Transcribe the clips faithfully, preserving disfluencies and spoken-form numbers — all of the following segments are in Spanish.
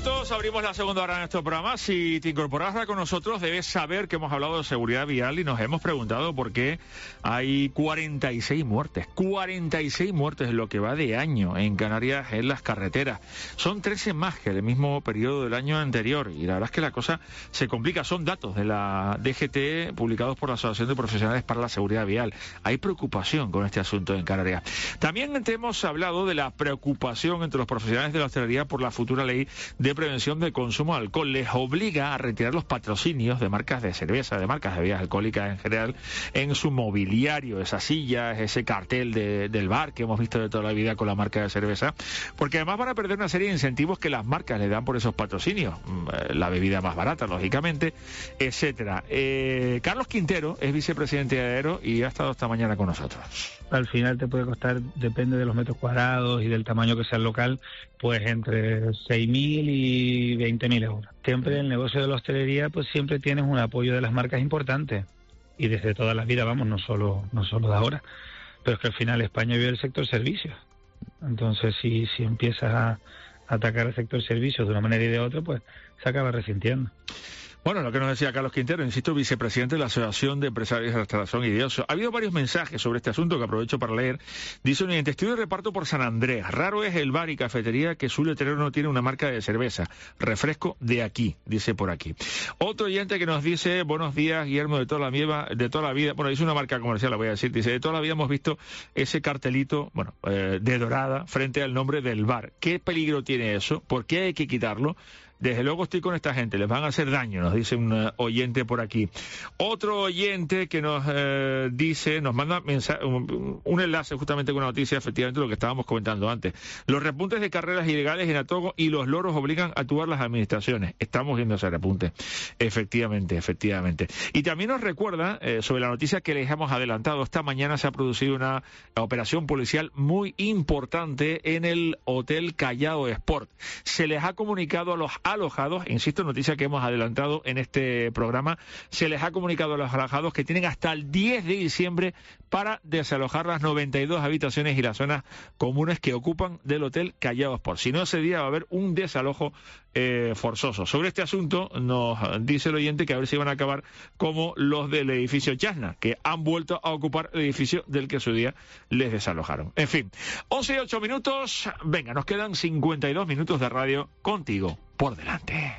minutos, abrimos la segunda hora de nuestro programa. Si te incorporas con nosotros, debes saber que hemos hablado de seguridad vial y nos hemos preguntado por qué hay cuarenta y seis muertes. cuarenta y seis muertes en lo que va de año en Canarias en las carreteras. Son trece más que el mismo periodo del año anterior. Y la verdad es que la cosa se complica. Son datos de la D G T publicados por la Asociación de Profesionales para la Seguridad Vial. Hay preocupación con este asunto en Canarias. También te hemos hablado de la preocupación entre los profesionales de la hostelería por la futura ley de prevención del consumo de alcohol. Les obliga a retirar los patrocinios de marcas de cerveza, de marcas de bebidas alcohólicas en general, en su mobiliario, esas sillas, ese cartel de, del bar que hemos visto de toda la vida con la marca de cerveza, porque además van a perder una serie de incentivos que las marcas le dan por esos patrocinios, la bebida más barata, lógicamente, etcétera. Eh, Carlos Quintero es vicepresidente de Aero y ha estado esta mañana con nosotros. Al final te puede costar, depende de los metros cuadrados y del tamaño que sea el local, pues entre seis mil y veinte mil euros. Siempre el negocio de la hostelería, pues siempre tienes un apoyo de las marcas importantes. Y desde toda la vida, vamos, no solo, no solo de ahora. Pero es que al final España vive el sector servicios. Entonces, si, si empiezas a atacar el sector servicios de una manera y de otra, pues se acaba resintiendo. Bueno, lo que nos decía Carlos Quintero, insisto, vicepresidente de la Asociación de Empresarios de Restauración y de Ocio. Ha habido varios mensajes sobre este asunto que aprovecho para leer. Dice un oyente: estoy de reparto por San Andrés. Raro es el bar y cafetería que su letrero no tiene una marca de cerveza. Refresco de aquí, dice por aquí. Otro oyente que nos dice: buenos días, Guillermo, de toda la vida, de toda la vida. Bueno, dice una marca comercial, la voy a decir. Dice: de toda la vida hemos visto ese cartelito, bueno, eh, de dorada frente al nombre del bar. ¿Qué peligro tiene eso? ¿Por qué hay que quitarlo? Desde luego estoy con esta gente, les van a hacer daño, nos dice un uh, oyente por aquí. Otro oyente que nos uh, dice, nos manda mensaje, un, un enlace justamente con una noticia, efectivamente lo que estábamos comentando antes. Los repuntes de carreras ilegales en Atogo y los loros obligan a actuar las administraciones. Estamos viendo ese repunte, efectivamente, efectivamente. Y también nos recuerda eh, sobre la noticia que les hemos adelantado. Esta mañana se ha producido una operación policial muy importante en el Hotel Callao Sport. Se les ha comunicado a los alojados, insisto, noticia que hemos adelantado en este programa, se les ha comunicado a los alojados que tienen hasta el diez de diciembre para desalojar las noventa y dos habitaciones y las zonas comunes que ocupan del Hotel Callao Sport. Si no, ese día va a haber un desalojo eh, forzoso. Sobre este asunto nos dice el oyente que a ver si van a acabar como los del edificio Chasna, que han vuelto a ocupar el edificio del que su día les desalojaron. En fin, once y ocho minutos, venga, nos quedan cincuenta y dos minutos de radio contigo por delante.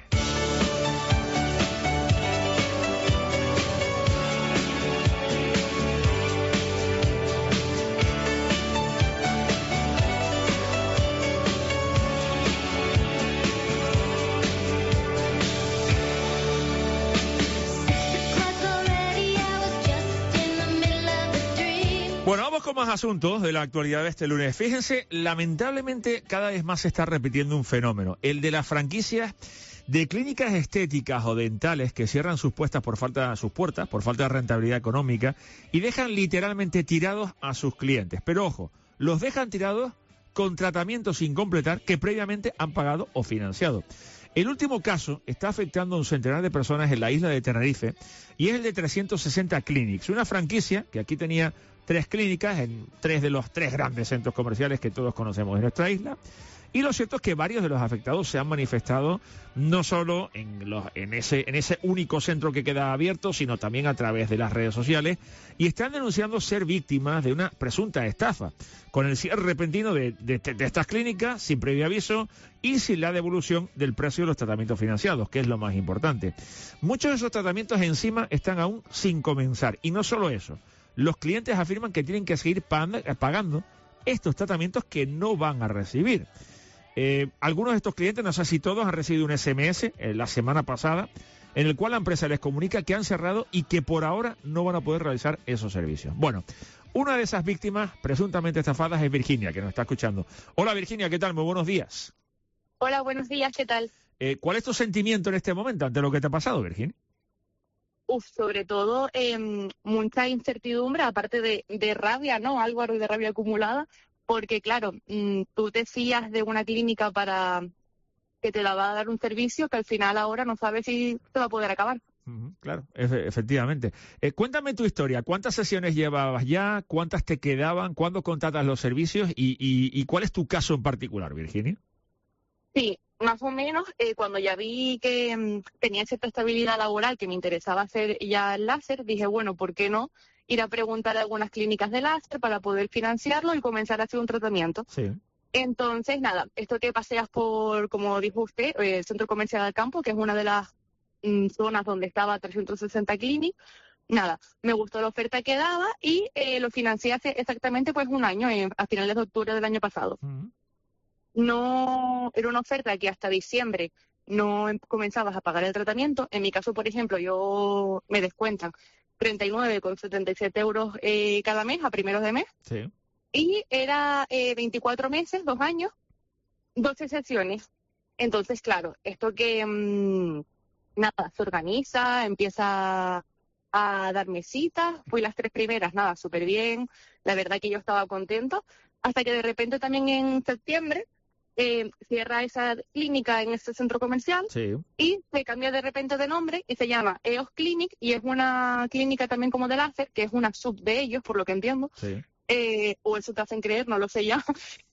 Bueno, vamos con más asuntos de la actualidad de este lunes. Fíjense, lamentablemente cada vez más se está repitiendo un fenómeno, el de las franquicias de clínicas estéticas o dentales que cierran sus puertas por falta sus puertas por falta de rentabilidad económica y dejan literalmente tirados a sus clientes. Pero ojo, los dejan tirados con tratamientos sin completar que previamente han pagado o financiado. El último caso está afectando a un centenar de personas en la isla de Tenerife y es el de trescientos sesenta Clinics, una franquicia que aquí tenía tres clínicas en tres de los tres grandes centros comerciales que todos conocemos en nuestra isla. Y lo cierto es que varios de los afectados se han manifestado no solo en, los, en, ese, en ese único centro que queda abierto, sino también a través de las redes sociales, y están denunciando ser víctimas de una presunta estafa, con el cierre repentino de, de, de estas clínicas, sin previo aviso y sin la devolución del precio de los tratamientos financiados, que es lo más importante. Muchos de esos tratamientos encima están aún sin comenzar, y no solo eso, los clientes afirman que tienen que seguir pagando estos tratamientos que no van a recibir. Eh, algunos de estos clientes, no sé si todos, han recibido un ese eme ese eh, la semana pasada, en el cual la empresa les comunica que han cerrado y que por ahora no van a poder realizar esos servicios. Bueno, una de esas víctimas presuntamente estafadas es Virginia, que nos está escuchando. Hola Virginia, ¿qué tal? Muy buenos días. Hola, buenos días, ¿qué tal? Eh, ¿Cuál es tu sentimiento en este momento ante lo que te ha pasado, Virginia? Uf, sobre todo eh, mucha incertidumbre, aparte de, de rabia, ¿no? Algo de rabia acumulada, porque claro, tú te fías de una clínica para que te la va a dar un servicio que al final ahora no sabes si te va a poder acabar. Uh-huh, claro, efe, efectivamente. Eh, cuéntame tu historia. ¿Cuántas sesiones llevabas ya? ¿Cuántas te quedaban? ¿Cuándo contratas los servicios? Y, y, ¿Y cuál es tu caso en particular, Virginia? Sí, más o menos, eh, cuando ya vi que mm, tenía cierta estabilidad laboral, que me interesaba hacer ya el láser, dije, bueno, ¿por qué no ir a preguntar a algunas clínicas de láser para poder financiarlo y comenzar a hacer un tratamiento? Sí. Entonces, nada, esto que paseas por, como dijo usted, eh, el Centro Comercial del Campo, que es una de las mm, zonas donde estaba trescientos sesenta Clinic, nada, me gustó la oferta que daba y eh, lo financié hace exactamente pues un año, eh, a finales de octubre del año pasado. Uh-huh. No, era una oferta que hasta diciembre no em- comenzabas a pagar el tratamiento. En mi caso, por ejemplo, yo me descuentan treinta y nueve con setenta y siete euros eh, cada mes, a primeros de mes, Sí. y era eh, veinticuatro meses, dos años, doce sesiones. Entonces, claro, esto que, mm, nada, se organiza, empieza a darme citas, fui las tres primeras, nada, súper bien, la verdad que yo estaba contento, hasta que de repente también en septiembre eh, cierra esa clínica en este centro comercial Sí. y se cambia de repente de nombre y se llama E O S Clinic y es una clínica también como de láser, que es una sub de ellos, por lo que entiendo, Sí. eh, o eso te hacen creer, no lo sé ya,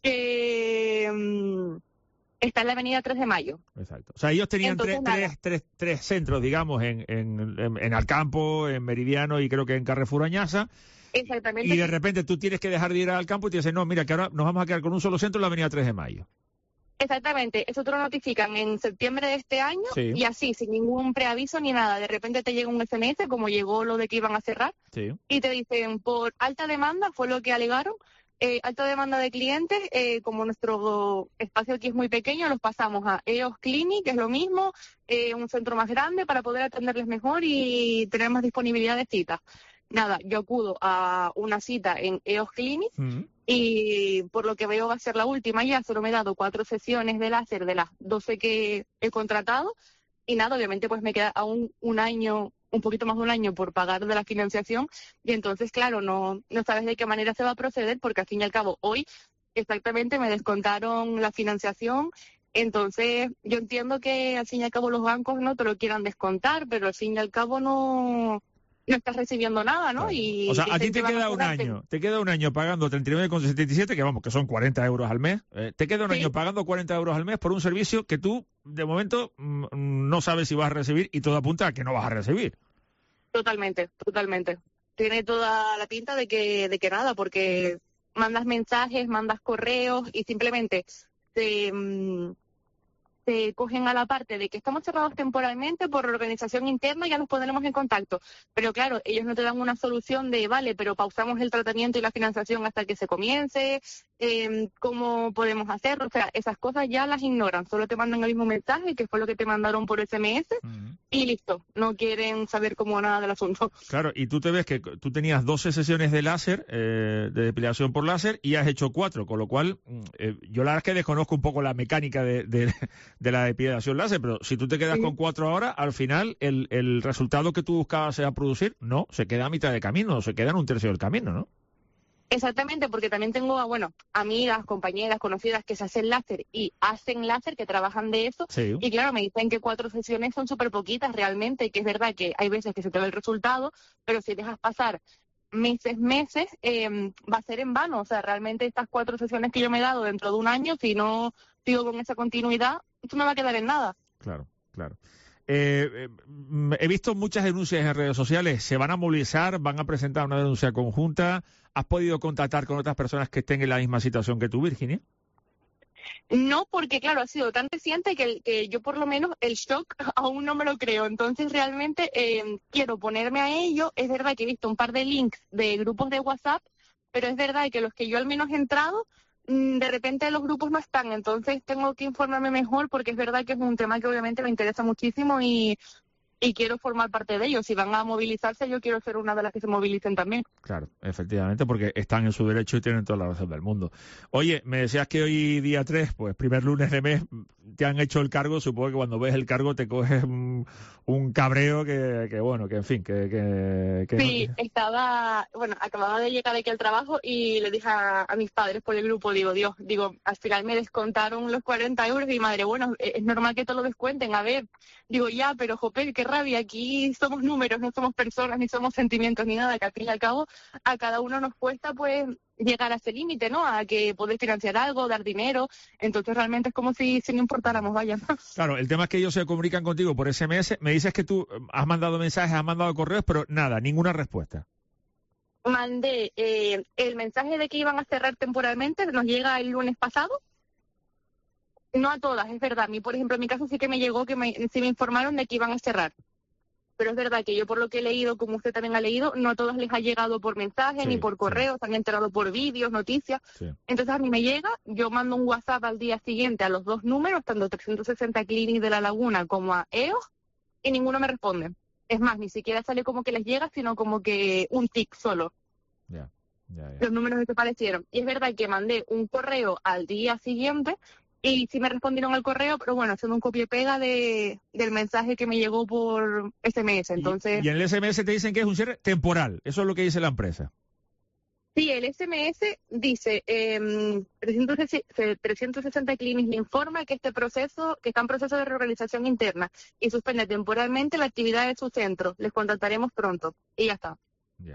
que mm, está en la avenida tres de mayo. Exacto. O sea, ellos tenían Entonces, tres, nada. tres, tres, tres centros, digamos, en, en, en, en Alcampo, en Meridiano y creo que en Carrefour Añaza. Exactamente. Y de repente tú tienes que dejar de ir al campo y te dicen, no, mira, que ahora nos vamos a quedar con un solo centro en la avenida tres de mayo. Exactamente, eso te lo notifican en septiembre de este año Sí. y así, sin ningún preaviso ni nada. De repente te llega un S M S, como llegó lo de que iban a cerrar, Sí. y te dicen, por alta demanda, fue lo que alegaron, eh, alta demanda de clientes, eh, como nuestro espacio aquí es muy pequeño, los pasamos a E O S Clinic, que es lo mismo, eh, un centro más grande para poder atenderles mejor y tener más disponibilidad de citas. Nada, yo acudo a una cita en E O S Clinic, Mm. y por lo que veo va a ser la última ya, solo me he dado cuatro sesiones de láser de las doce que he contratado y nada, obviamente pues me queda aún un año, un poquito más de un año por pagar de la financiación y entonces claro, no, no sabes de qué manera se va a proceder porque al fin y al cabo hoy exactamente me descontaron la financiación, entonces yo entiendo que al fin y al cabo los bancos no te lo quieran descontar, pero al fin y al cabo no... no estás recibiendo nada, ¿no? Claro. Y o sea, a ti dicen te que van a queda un cobrarte- año, te queda un año pagando treinta y nueve con setenta y siete, que vamos, que son cuarenta euros al mes. Eh, te queda un Sí. año pagando cuarenta euros al mes por un servicio que tú, de momento, mm, no sabes si vas a recibir y todo apunta a que no vas a recibir. Totalmente, totalmente. Tiene toda la pinta de que, de que nada, porque mandas mensajes, mandas correos y simplemente te, mm, te cogen a la parte de que estamos cerrados temporalmente por organización interna y ya nos pondremos en contacto. Pero claro, ellos no te dan una solución de, vale, pero pausamos el tratamiento y la financiación hasta que se comience, eh, ¿cómo podemos hacerlo? O sea, esas cosas ya las ignoran, solo te mandan el mismo mensaje, que fue lo que te mandaron por S M S, Mm. y listo, no quieren saber como nada del asunto. Claro, y tú te ves que tú tenías doce sesiones de láser, eh, de depilación por láser, y has hecho cuatro, con lo cual mm, eh, yo la verdad es que desconozco un poco la mecánica de, de, de la depilación láser, pero si tú te quedas Sí. con cuatro ahora, al final el, el resultado que tú buscabas sea producir, no, se queda a mitad de camino, se queda en un tercio del camino, ¿no? Exactamente, porque también tengo, bueno, amigas, compañeras, conocidas que se hacen láser y hacen láser, que trabajan de eso, Sí. y claro, me dicen que cuatro sesiones son súper poquitas realmente, que es verdad que hay veces que se te ve el resultado, pero si dejas pasar meses, meses, eh, va a ser en vano. O sea, realmente estas cuatro sesiones que yo me he dado dentro de un año, si no sigo con esa continuidad, esto me va a quedar en nada. Claro, claro. Eh, eh, mm, he visto muchas denuncias en redes sociales. ¿Se van a movilizar? ¿Van a presentar una denuncia conjunta? ¿Has podido contactar con otras personas que estén en la misma situación que tú, Virginia? No, porque claro, ha sido tan reciente que, que yo por lo menos el shock aún no me lo creo. Entonces realmente eh, quiero ponerme a ello. Es verdad que he visto un par de links de grupos de WhatsApp, pero es verdad que los que yo al menos he entrado, mm, de repente los grupos no están. Entonces tengo que informarme mejor porque es verdad que es un tema que obviamente me interesa muchísimo y, y quiero formar parte de ellos. Si van a movilizarse, yo quiero ser una de las que se movilicen también. Claro, efectivamente, porque están en su derecho y tienen toda la razón del mundo. Oye, me decías que hoy día tres, pues primer lunes de mes, te han hecho el cargo. Supongo que cuando ves el cargo te coges un, un cabreo que, que, bueno, que en fin, que... que, que Sí, no- estaba, bueno, acababa de llegar aquí al trabajo y le dije a, a mis padres por el grupo, digo, Dios, digo, al final me descontaron los cuarenta euros y madre, bueno, es normal que te lo descuenten, a ver, digo, ya, pero jope, qué rabia, aquí somos números, no somos personas, ni somos sentimientos, ni nada, que al fin y al cabo a cada uno nos cuesta pues llegar a ese límite, ¿no? A que poder financiar algo, dar dinero, entonces realmente es como si, si no importáramos, vaya. Claro, el tema es que ellos se comunican contigo por ese eme ese, me dices que tú has mandado mensajes, has mandado correos, pero nada, ninguna respuesta. Mandé eh, el mensaje de que iban a cerrar temporalmente, nos llega el lunes pasado. No a todas, es verdad. A mí, por ejemplo, en mi caso sí que me llegó que me, sí me informaron de que iban a cerrar. Pero es verdad que yo, por lo que he leído, como usted también ha leído, no a todas les ha llegado por mensaje, sí, ni por correo, sí. Se han enterado por vídeos, noticias. Sí. Entonces a mí me llega, yo mando un WhatsApp al día siguiente a los dos números, tanto trescientos sesenta Clinic de La Laguna como a E O S, y ninguno me responde. Es más, ni siquiera sale como que les llega, sino como que un tic solo. Ya. Yeah. Yeah, yeah. Los números desaparecieron. Y es verdad que mandé un correo al día siguiente, y sí me respondieron al correo, pero bueno, haciendo un copia y pega de, del mensaje que me llegó por ese eme ese, entonces... Y, y en el ese eme ese te dicen que es un cierre temporal, eso es lo que dice la empresa. Sí, el ese eme ese dice, eh, trescientos sesenta Clinics le informa que este proceso, que está en proceso de reorganización interna y suspende temporalmente la actividad de su centro, les contactaremos pronto, y ya está. Ya.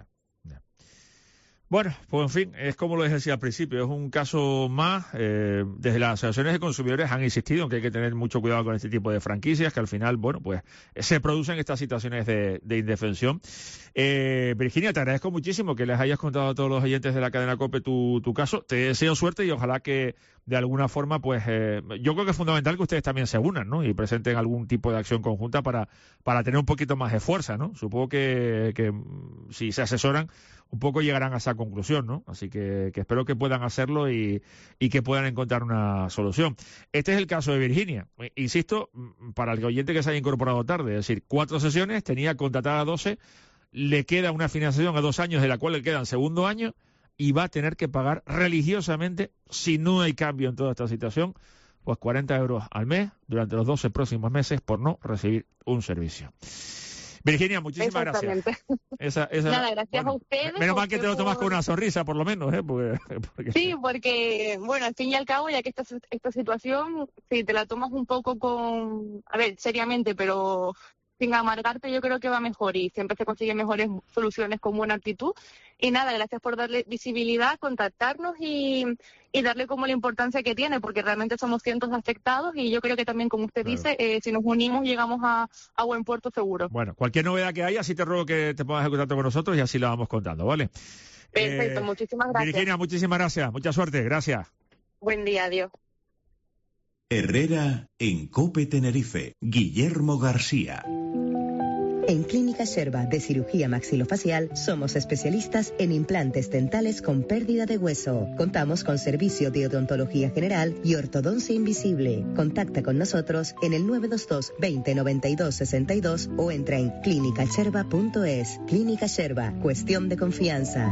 Bueno, pues en fin, es como lo decía al principio, es un caso más. Eh, desde las asociaciones de consumidores han insistido en que hay que tener mucho cuidado con este tipo de franquicias, que al final, bueno, pues se producen estas situaciones de, de indefensión. Eh, Virginia, te agradezco muchísimo que les hayas contado a todos los oyentes de la cadena COPE tu, tu caso. Te deseo suerte y ojalá que de alguna forma, pues eh, yo creo que es fundamental que ustedes también se unan, ¿no? Y presenten algún tipo de acción conjunta para, para tener un poquito más de fuerza, ¿no? Supongo que, que si se asesoran, un poco llegarán a esa conclusión, ¿no? Así que, que espero que puedan hacerlo y, y que puedan encontrar una solución. Este es el caso de Virginia. Insisto, para el oyente que se haya incorporado tarde, es decir, cuatro sesiones, tenía contratada doce, le queda una financiación a dos años, de la cual le quedan segundo año, y va a tener que pagar religiosamente, si no hay cambio en toda esta situación, pues cuarenta euros al mes durante los doce próximos meses por no recibir un servicio. Virginia, muchísimas gracias. Esa, esa, Nada, gracias bueno, a ustedes. Menos mal que te lo tomas por... con una sonrisa, por lo menos, ¿eh? Porque, porque... Sí, porque, bueno, al fin y al cabo, ya que esta, esta situación, si te la tomas un poco con, a ver, seriamente, pero sin amargarte, yo creo que va mejor y siempre se consiguen mejores soluciones con buena actitud. Y nada, gracias por darle visibilidad, contactarnos y, y darle como la importancia que tiene, porque realmente somos cientos de afectados y yo creo que también, como usted claro. dice, eh, si nos unimos llegamos a, a buen puerto seguro. Bueno, cualquier novedad que haya, sí te ruego que te pongas en contacto con nosotros y así la vamos contando, ¿vale? Perfecto, eh, muchísimas gracias. Virginia, muchísimas gracias, mucha suerte, gracias. Buen día, adiós. Herrera en COPE Tenerife, Guillermo García. En Clínica Sherba de Cirugía Maxilofacial somos especialistas en implantes dentales con pérdida de hueso. Contamos con servicio de odontología general y ortodoncia invisible. Contacta con nosotros en el nueve dos dos, veinte noventa y dos, sesenta y dos o entra en clínica sherba punto es. Clínica Sherba, cuestión de confianza.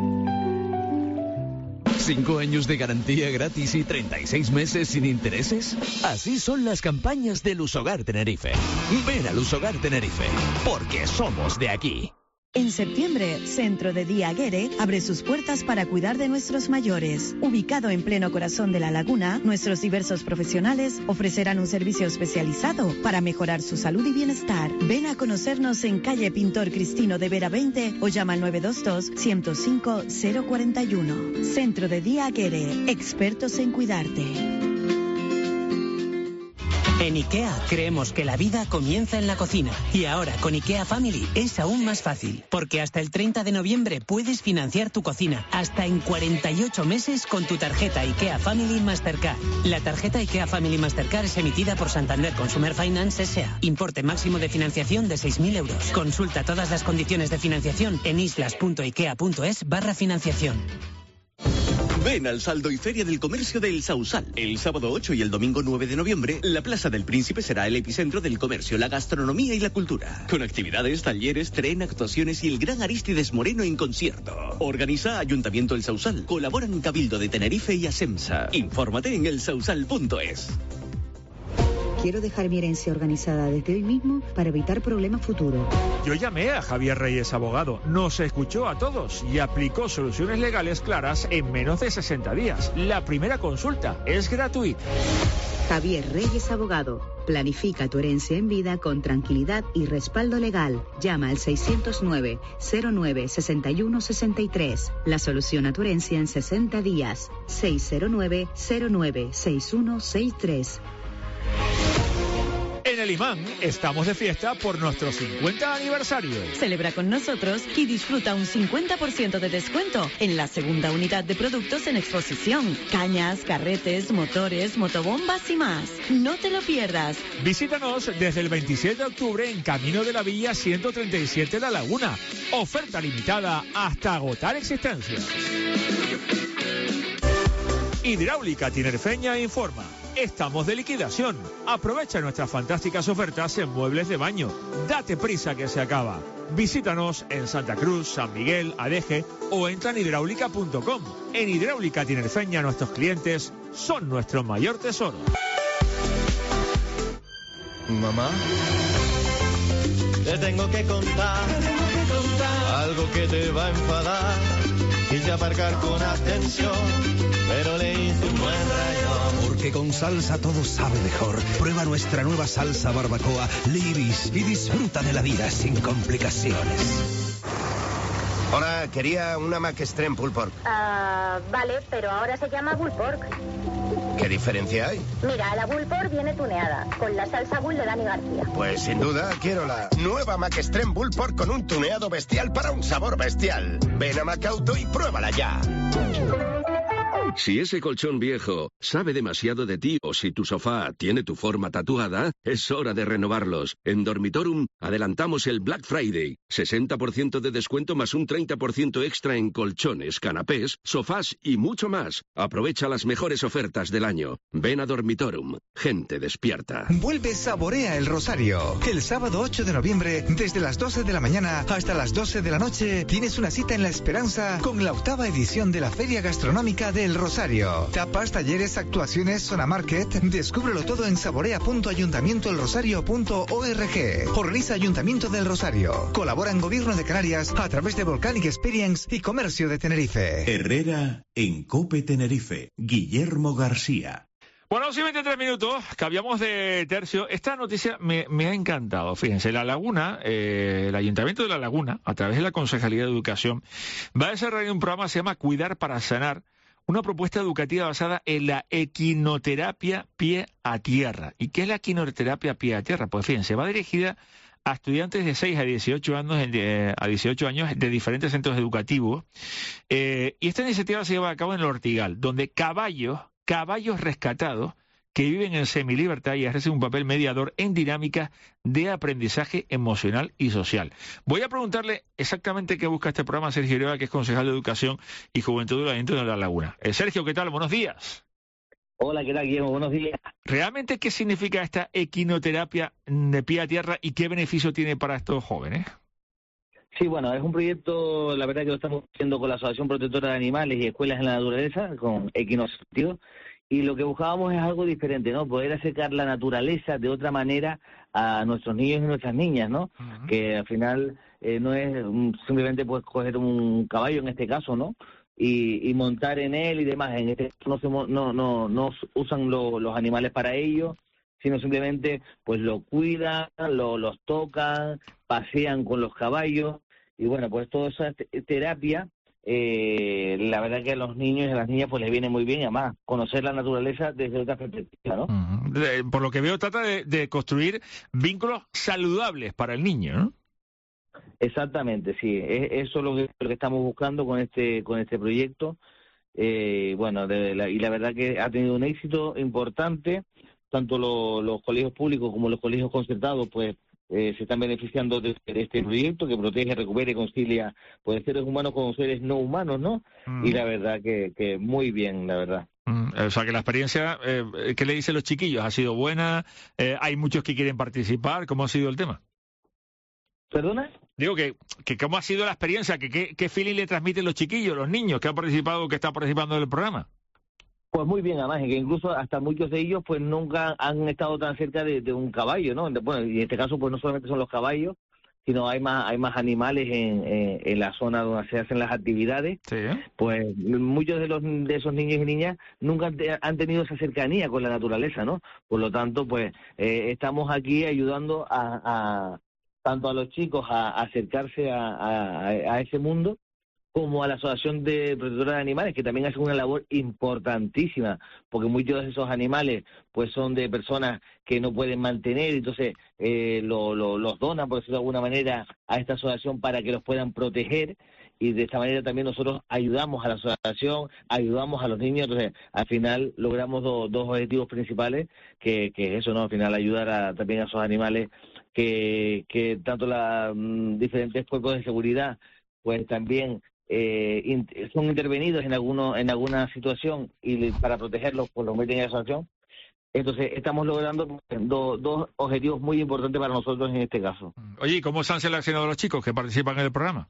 ¿Cinco años de garantía gratis y treinta y seis meses sin intereses? Así son las campañas de Lusogar Tenerife. Ven a Lusogar Tenerife, porque somos de aquí. En septiembre, Centro de Día Aguirre abre sus puertas para cuidar de nuestros mayores. Ubicado en pleno corazón de La Laguna, nuestros diversos profesionales ofrecerán un servicio especializado para mejorar su salud y bienestar. Ven a conocernos en calle Pintor Cristino de Vera veinte o llama al nueve dos dos, ciento cinco, cero cuarenta y uno. Centro de Día Aguirre, expertos en cuidarte. En IKEA creemos que la vida comienza en la cocina. Y ahora con IKEA Family es aún más fácil. Porque hasta el treinta de noviembre puedes financiar tu cocina hasta en cuarenta y ocho meses con tu tarjeta IKEA Family Mastercard. La tarjeta IKEA Family Mastercard es emitida por Santander Consumer Finance S A Importe máximo de financiación de seis mil euros. Consulta todas las condiciones de financiación en islas.ikea.es barra financiación. Ven al Saldo y Feria del Comercio del Sausal. El sábado ocho y el domingo nueve de noviembre, la Plaza del Príncipe será el epicentro del comercio, la gastronomía y la cultura. Con actividades, talleres, tren, actuaciones y el gran Arístides Moreno en concierto. Organiza Ayuntamiento El Sausal. Colaboran Cabildo de Tenerife y Asemsa. Infórmate en el sausal punto es. Quiero dejar mi herencia organizada desde hoy mismo para evitar problemas futuros. Yo llamé a Javier Reyes, abogado. Nos escuchó a todos y aplicó soluciones legales claras en menos de sesenta días. La primera consulta es gratuita. Javier Reyes Abogado. Planifica tu herencia en vida con tranquilidad y respaldo legal. Llama al seiscero nueve, cero nueve, seis uno seis tres. La solución a tu herencia en sesenta días. seiscientos nueve, cero nueve, seis uno seis tres. En El Imán estamos de fiesta por nuestro cincuenta aniversario. Celebra con nosotros y disfruta un cincuenta por ciento de descuento en la segunda unidad de productos en exposición. Cañas, carretes, motores, motobombas y más. No te lo pierdas. Visítanos desde el veintisiete de octubre en Camino de la Villa ciento treinta y siete La Laguna. Oferta limitada hasta agotar existencia. Hidráulica Tinerfeña informa. Estamos de liquidación. Aprovecha nuestras fantásticas ofertas en muebles de baño. Date prisa que se acaba. Visítanos en Santa Cruz, San Miguel, Adeje o entra en hidráulica punto com. En Hidráulica Tinerfeña nuestros clientes son nuestro mayor tesoro. Mamá, te tengo que contar, te tengo que contar algo que te va a enfadar. Quise aparcar con atención, pero le hice un buen rayón. Porque con salsa todo sabe mejor. Prueba nuestra nueva salsa barbacoa Libis y disfruta de la vida sin complicaciones. Hola, quería una Mac Extreme Pulled Pork. Ah, vale, pero ahora se llama Bull Pork. ¿Qué diferencia hay? Mira, la Bull Pork viene tuneada, con la salsa Bull de Dani García. Pues sin duda quiero la nueva Mac Extreme Bull Pork con un tuneado bestial para un sabor bestial. Ven a Macauto y pruébala ya. Si ese colchón viejo sabe demasiado de ti o si tu sofá tiene tu forma tatuada, es hora de renovarlos. En Dormitorum adelantamos el Black Friday. sesenta por ciento de descuento más un treinta por ciento extra en colchones, canapés, sofás y mucho más. Aprovecha las mejores ofertas del año. Ven a Dormitorum. Gente despierta. Vuelve Saborea el Rosario. El sábado ocho de noviembre, desde las doce de la mañana hasta las doce de la noche, tienes una cita en La Esperanza con la octava edición de la Feria Gastronómica del Rosario. Rosario. Tapas, talleres, actuaciones, zona market. Descúbrelo todo en saborea punto ayuntamiento el rosario punto org. Organiza Ayuntamiento del Rosario. Colabora en Gobierno de Canarias a través de Volcanic Experience y Comercio de Tenerife. Herrera en COPE Tenerife. Guillermo García. Bueno, sí, veintitrés minutos, cambiamos de tercio. Esta noticia me, me ha encantado. Fíjense, La Laguna, eh, el Ayuntamiento de La Laguna, a través de la Concejalía de Educación, va a desarrollar un programa que se llama Cuidar para Sanar, una propuesta educativa basada en la equinoterapia pie a tierra. ¿Y qué es la equinoterapia pie a tierra? Pues fíjense, va dirigida a estudiantes de seis a dieciocho años, a dieciocho años de diferentes centros educativos. Eh, y esta iniciativa se lleva a cabo en el Ortigal, donde caballos, caballos rescatados que viven en semilibertad y ejercen un papel mediador en dinámicas de aprendizaje emocional y social. Voy a preguntarle exactamente qué busca este programa a Sergio Iriola, que es concejal de Educación y Juventud del Ayuntamiento de La Laguna. Eh, Sergio, ¿qué tal? Buenos días. Hola, ¿qué tal, Guillermo? Buenos días. ¿Realmente qué significa esta equinoterapia de pie a tierra y qué beneficio tiene para estos jóvenes? Sí, bueno, es un proyecto, la verdad que lo estamos haciendo con la Asociación Protectora de Animales y Escuelas en la Naturaleza, con Equinosentido. Y lo que buscábamos es algo diferente, ¿no? Poder acercar la naturaleza de otra manera a nuestros niños y nuestras niñas, ¿no? Uh-huh. Que al final eh, no es simplemente pues coger un caballo en este caso, ¿no? Y, y montar en él y demás. En este caso no se, no, no, no usan lo, los animales para ello, sino simplemente pues lo cuidan, lo, los tocan, pasean con los caballos. Y bueno, pues toda esa terapia... Eh, la verdad que a los niños y a las niñas pues les viene muy bien, y además conocer la naturaleza desde otra perspectiva, ¿no? Uh-huh. Por lo que veo trata de, de construir vínculos saludables para el niño, ¿no? Exactamente, sí, es, eso es lo que, lo que estamos buscando con este con este proyecto. Eh, bueno, de la, y la verdad que ha tenido un éxito importante, tanto lo, los colegios públicos como los colegios concertados pues Eh, se están beneficiando de, de este proyecto que protege, recupera y concilia pues seres humanos con seres no humanos, ¿no? Mm. Y la verdad que, que muy bien, la verdad. Mm, o sea que la experiencia, eh, ¿qué le dicen los chiquillos? ¿Ha sido buena? Eh, ¿Hay muchos que quieren participar? ¿Cómo ha sido el tema? ¿Perdona? Digo que, que ¿cómo ha sido la experiencia? ¿Qué, qué, qué feeling le transmiten los chiquillos, los niños que han participado, que están participando del programa? Pues muy bien, además, que incluso hasta muchos de ellos pues nunca han estado tan cerca de, de un caballo, ¿no? Bueno, y en este caso pues no solamente son los caballos, sino hay más hay más animales en, en, en la zona donde se hacen las actividades. Sí. Pues muchos de los de esos niños y niñas nunca han, te, han tenido esa cercanía con la naturaleza, ¿no? Por lo tanto, pues eh, estamos aquí ayudando a, a tanto a los chicos a, a acercarse a, a, a ese mundo, como a la Asociación de Protectora de Animales, que también hace una labor importantísima, porque muchos de esos animales pues son de personas que no pueden mantener, entonces eh, lo, lo, los donan, por decirlo de alguna manera, a esta asociación para que los puedan proteger, y de esta manera también nosotros ayudamos a la asociación, ayudamos a los niños, entonces al final logramos do, dos objetivos principales, que, que es eso, ¿no? Al final ayudar a, también a esos animales que, que tanto los mm, diferentes cuerpos de seguridad, pues también Eh, in, son intervenidos en alguno en alguna situación y para protegerlos pues los meten en la asociación. Entonces estamos logrando do, dos objetivos muy importantes para nosotros en este caso. Oye, ¿cómo se han seleccionado los chicos que participan en el programa?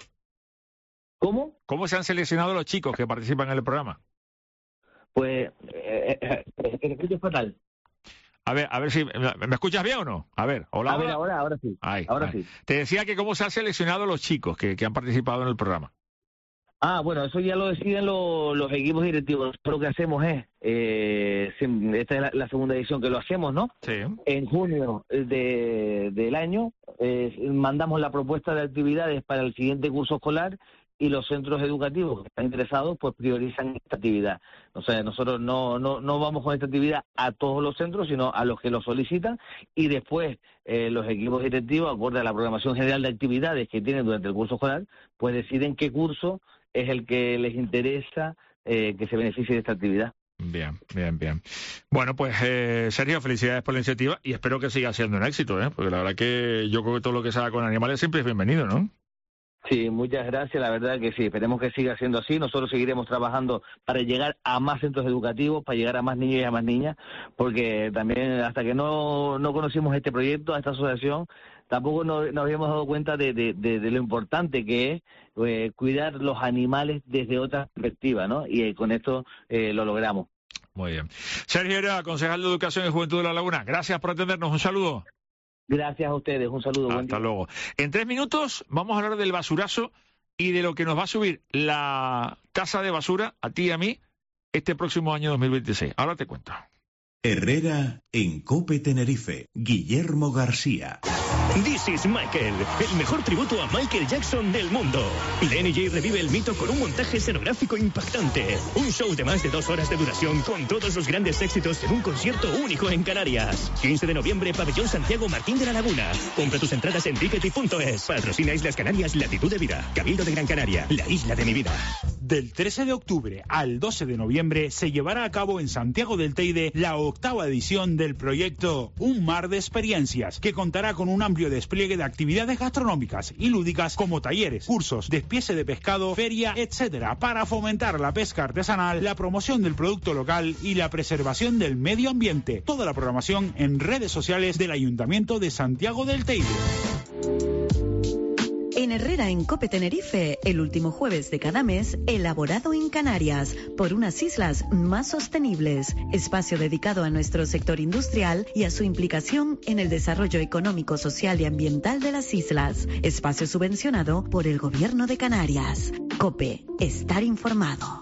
¿Cómo? ¿Cómo se han seleccionado los chicos que participan en el programa? Pues eh, eh, el escucho es fatal. A ver, a ver si me escuchas bien o no. A ver, hola. A ver, hola. ahora, ahora sí. Ahí, ahora ahí. sí. Te decía que cómo se han seleccionado los chicos que, que han participado en el programa. Ah, bueno, eso ya lo deciden los, los equipos directivos. Nosotros lo que hacemos es, eh, esta es la, la segunda edición que lo hacemos, ¿no? Sí. En junio de, del año eh, mandamos la propuesta de actividades para el siguiente curso escolar y los centros educativos que están interesados pues priorizan esta actividad. O sea, nosotros no, no, no vamos con esta actividad a todos los centros, sino a los que lo solicitan, y después eh, los equipos directivos, acorde a la programación general de actividades que tienen durante el curso escolar, pues deciden qué curso es el que les interesa eh, que se beneficie de esta actividad. Bien, bien, bien. Bueno, pues eh, Sergio, felicidades por la iniciativa y espero que siga siendo un éxito, ¿eh? Porque la verdad que yo creo que todo lo que se haga con animales siempre es bienvenido, ¿no? Sí, muchas gracias, la verdad que sí, esperemos que siga siendo así. Nosotros seguiremos trabajando para llegar a más centros educativos, para llegar a más niños y a más niñas, porque también hasta que no, no conocimos este proyecto, a esta asociación, tampoco nos, nos habíamos dado cuenta de, de, de, de lo importante que es eh, cuidar los animales desde otra perspectiva, ¿no? Y eh, con esto eh, lo logramos. Muy bien. Sergio Herrera, concejal de Educación y Juventud de La Laguna, gracias por atendernos, un saludo. Gracias a ustedes, un saludo. Hasta buen día. luego. En tres minutos vamos a hablar del basurazo y de lo que nos va a subir la tasa de basura, a ti y a mí, este próximo año dos mil veintiséis. Ahora te cuento. Herrera en COPE Tenerife. Guillermo García. This is Michael, el mejor tributo a Michael Jackson del mundo. La N J revive el mito con un montaje escenográfico impactante. Un show de más de dos horas de duración con todos los grandes éxitos en un concierto único en Canarias. quince de noviembre, Pabellón Santiago Martín de la Laguna. Compra tus entradas en tickety punto es. Patrocina Islas Canarias, Latitud de Vida. Cabildo de Gran Canaria, la isla de mi vida. Del trece de octubre al doce de noviembre se llevará a cabo en Santiago del Teide la octava edición del proyecto Un Mar de Experiencias, que contará con un amplio despliegue de actividades gastronómicas y lúdicas como talleres, cursos, despiece de pescado, feria, etcétera, para fomentar la pesca artesanal, la promoción del producto local y la preservación del medio ambiente. Toda la programación en redes sociales del Ayuntamiento de Santiago del Teide. En Herrera en COPE Tenerife, el último jueves de cada mes, elaborado en Canarias, por unas islas más sostenibles. Espacio dedicado a nuestro sector industrial y a su implicación en el desarrollo económico, social y ambiental de las islas. Espacio subvencionado por el Gobierno de Canarias. COPE, estar informado.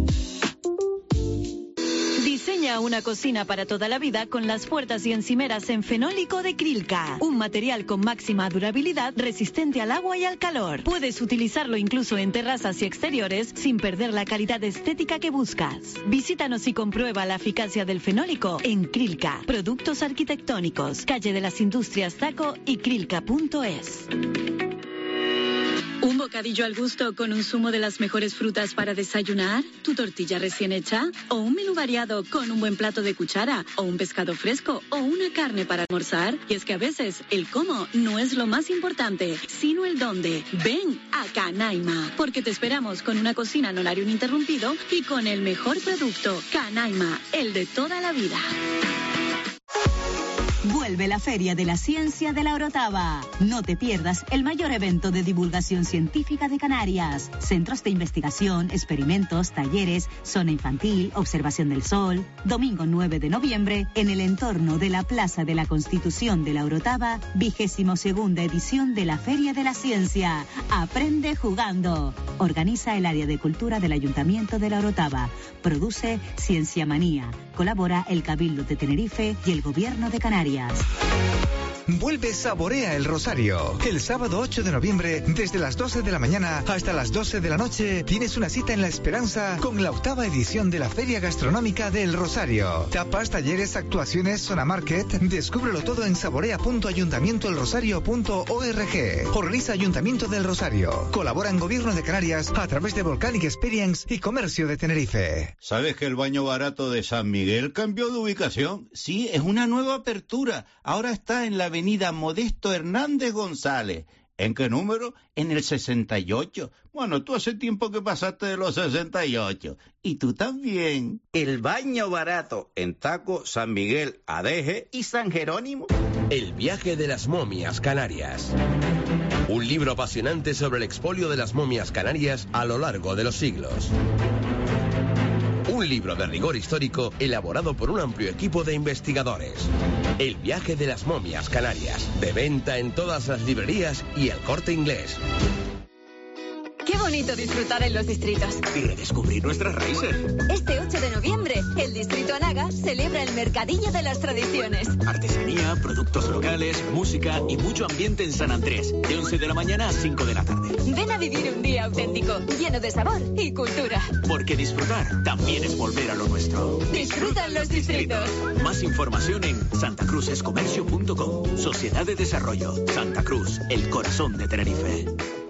Diseña una cocina para toda la vida con las puertas y encimeras en fenólico de Krilka. Un material con máxima durabilidad, resistente al agua y al calor. Puedes utilizarlo incluso en terrazas y exteriores sin perder la calidad estética que buscas. Visítanos y comprueba la eficacia del fenólico en Krilka. Productos arquitectónicos, calle de las Industrias Taco y krilka punto es. ¿Un bocadillo al gusto con un zumo de las mejores frutas para desayunar? ¿Tu tortilla recién hecha? ¿O un menú variado con un buen plato de cuchara? ¿O un pescado fresco? ¿O una carne para almorzar? Y es que a veces el cómo no es lo más importante, sino el dónde. Ven a Canaima, porque te esperamos con una cocina en horario ininterrumpido y con el mejor producto. Canaima, el de toda la vida. Vuelve la Feria de la Ciencia de la Orotava. No te pierdas el mayor evento de divulgación científica de Canarias. Centros de investigación, experimentos, talleres, zona infantil, observación del sol. Domingo nueve de noviembre, en el entorno de la Plaza de la Constitución de la Orotava, vigésimo segunda edición de la Feria de la Ciencia. Aprende jugando. Organiza el área de cultura del Ayuntamiento de la Orotava. Produce Ciencia Manía. Colabora el Cabildo de Tenerife y el Gobierno de Canarias. Vuelve Saborea el Rosario. El sábado ocho de noviembre, desde las doce de la mañana hasta las doce de la noche, tienes una cita en La Esperanza con la octava edición de la Feria Gastronómica del Rosario. Tapas, talleres, actuaciones, zona market. Descúbrelo todo en saborea punto ayuntamiento el rosario punto org. Organiza Ayuntamiento del Rosario. Colaboran Gobierno de Canarias a través de Volcanic Experience y Comercio de Tenerife. ¿Sabes que el baño barato de San Miguel cambió de ubicación? Sí, es una nueva apertura. Ahora está en la avenida Modesto Hernández González. ¿En qué número? En el sesenta y ocho. Bueno, tú hace tiempo que pasaste de los sesenta y ocho. Y tú también. El baño barato en Taco, San Miguel, Adeje y San Jerónimo. El viaje de las momias canarias. Un libro apasionante sobre el expolio de las momias canarias a lo largo de los siglos. Un libro de rigor histórico elaborado por un amplio equipo de investigadores. El viaje de las momias canarias. De venta en todas las librerías y El Corte Inglés. Qué bonito disfrutar en los distritos. Y redescubrir nuestras raíces. Este ocho de noviembre, el Distrito Anaga celebra el Mercadillo de las Tradiciones. Artesanía, productos locales, música y mucho ambiente en San Andrés. De once de la mañana a cinco de la tarde. Ven a vivir un día auténtico, lleno de sabor y cultura. Porque disfrutar también es volver a lo nuestro. Disfruta en los distritos. Más información en santacruzescomercio punto com. Sociedad de Desarrollo. Santa Cruz, el corazón de Tenerife.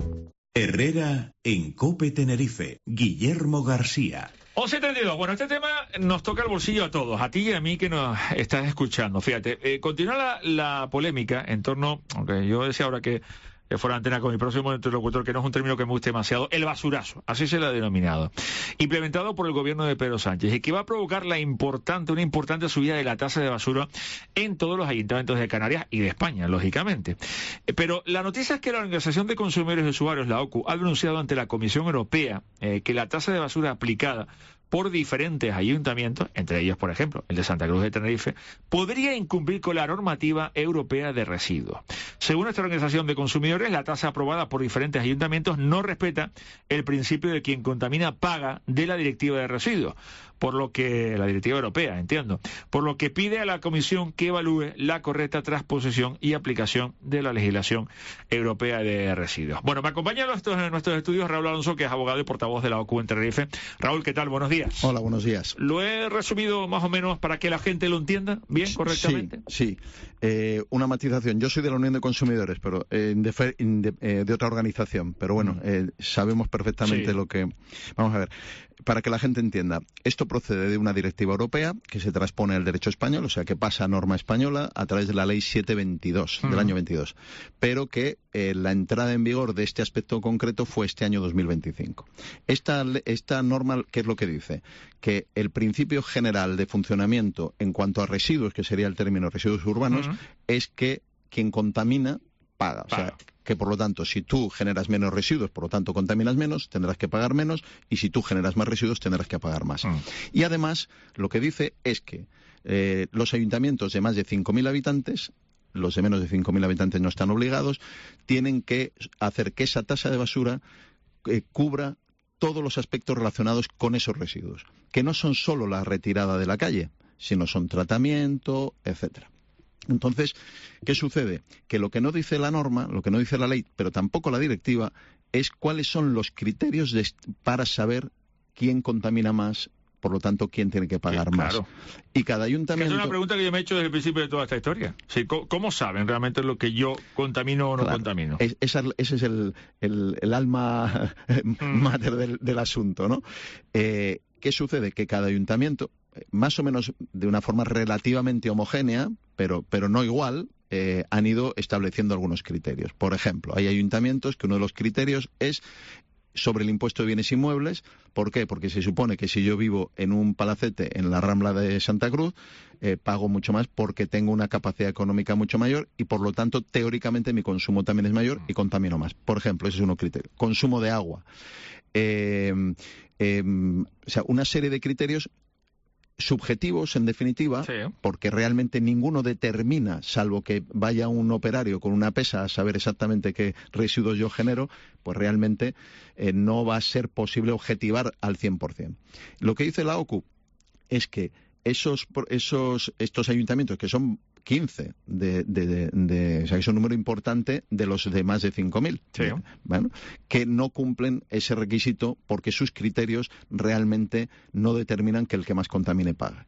Herrera en COPE Tenerife. Guillermo García. once treinta y dos. Bueno, este tema nos toca el bolsillo a todos, a ti y a mí que nos estás escuchando. Fíjate, eh, continúa la, la polémica en torno, aunque yo decía ahora que eh, fuera antena con mi próximo interlocutor, que no es un término que me guste demasiado, el basurazo, así se lo ha denominado, implementado por el gobierno de Pedro Sánchez, y que va a provocar la importante, una importante subida de la tasa de basura en todos los ayuntamientos de Canarias y de España, lógicamente. Eh, pero la noticia es que la Organización de Consumidores y Usuarios, la O C U, ha denunciado ante la Comisión Europea eh, que la tasa de basura aplicada por diferentes ayuntamientos, entre ellos, por ejemplo, el de Santa Cruz de Tenerife, podría incumplir con la normativa europea de residuos. Según esta organización de consumidores, la tasa aprobada por diferentes ayuntamientos no respeta el principio de quien contamina paga de la Directiva de Residuos, por lo que, la Directiva Europea, entiendo, por lo que pide a la Comisión que evalúe la correcta transposición y aplicación de la legislación europea de residuos. Bueno, me acompaña en nuestros, en nuestros estudios Raúl Alonso, que es abogado y portavoz de la O C U en Tenerife. Raúl, ¿qué tal? Buenos días. Hola, buenos días. ¿Lo he resumido más o menos para que la gente lo entienda bien, correctamente? Sí, sí. Eh, una matización. Yo soy de la Unión de Consumidores, pero eh, de, de, eh, de otra organización. Pero bueno, eh, sabemos perfectamente sí. lo que... Vamos a ver. Para que la gente entienda, esto procede de una directiva europea que se transpone al derecho español, o sea, que pasa a norma española a través de la ley setecientos veintidós uh-huh. del año veintidós, pero que eh, la entrada en vigor de este aspecto concreto fue este año dos mil veinticinco. Esta, esta norma, ¿qué es lo que dice? Que el principio general de funcionamiento en cuanto a residuos, que sería el término residuos urbanos, uh-huh. es que quien contamina paga. paga. O sea, que por lo tanto, si tú generas menos residuos, por lo tanto contaminas menos, tendrás que pagar menos, y si tú generas más residuos, tendrás que pagar más. Mm. Y además, lo que dice es que eh, los ayuntamientos de más de cinco mil habitantes, los de menos de cinco mil habitantes no están obligados, tienen que hacer que esa tasa de basura eh, cubra todos los aspectos relacionados con esos residuos, que no son solo la retirada de la calle, sino son tratamiento, etcétera. Entonces, ¿qué sucede? Que lo que no dice la norma, lo que no dice la ley, pero tampoco la directiva, es cuáles son los criterios de, para saber quién contamina más, por lo tanto, quién tiene que pagar sí, claro. más. Y cada ayuntamiento... Es una pregunta que yo me he hecho desde el principio de toda esta historia. Sí, ¿cómo saben realmente lo que yo contamino o no claro. contamino? Es, esa, ese es el, el, el alma mm. mater del, del asunto, ¿no? Eh, ¿Qué sucede? Que cada ayuntamiento, más o menos de una forma relativamente homogénea, pero, pero no igual, eh, han ido estableciendo algunos criterios. Por ejemplo, hay ayuntamientos que uno de los criterios es sobre el impuesto de bienes inmuebles. ¿Por qué? Porque se supone que si yo vivo en un palacete en la Rambla de Santa Cruz, eh, pago mucho más porque tengo una capacidad económica mucho mayor y, por lo tanto, teóricamente mi consumo también es mayor y contamino más. Por ejemplo, ese es uno criterio. Consumo de agua. Eh, eh, o sea, una serie de criterios subjetivos, en definitiva, sí, porque realmente ninguno determina, salvo que vaya un operario con una pesa a saber exactamente qué residuos yo genero, pues realmente eh, no va a ser posible objetivar al cien por cien. Lo que dice la O C U es que esos, esos, estos ayuntamientos, que son quince, de, de, de, de, o sea, que es un número importante de los de más de cinco mil, sí, bueno, que no cumplen ese requisito porque sus criterios realmente no determinan que el que más contamine pague.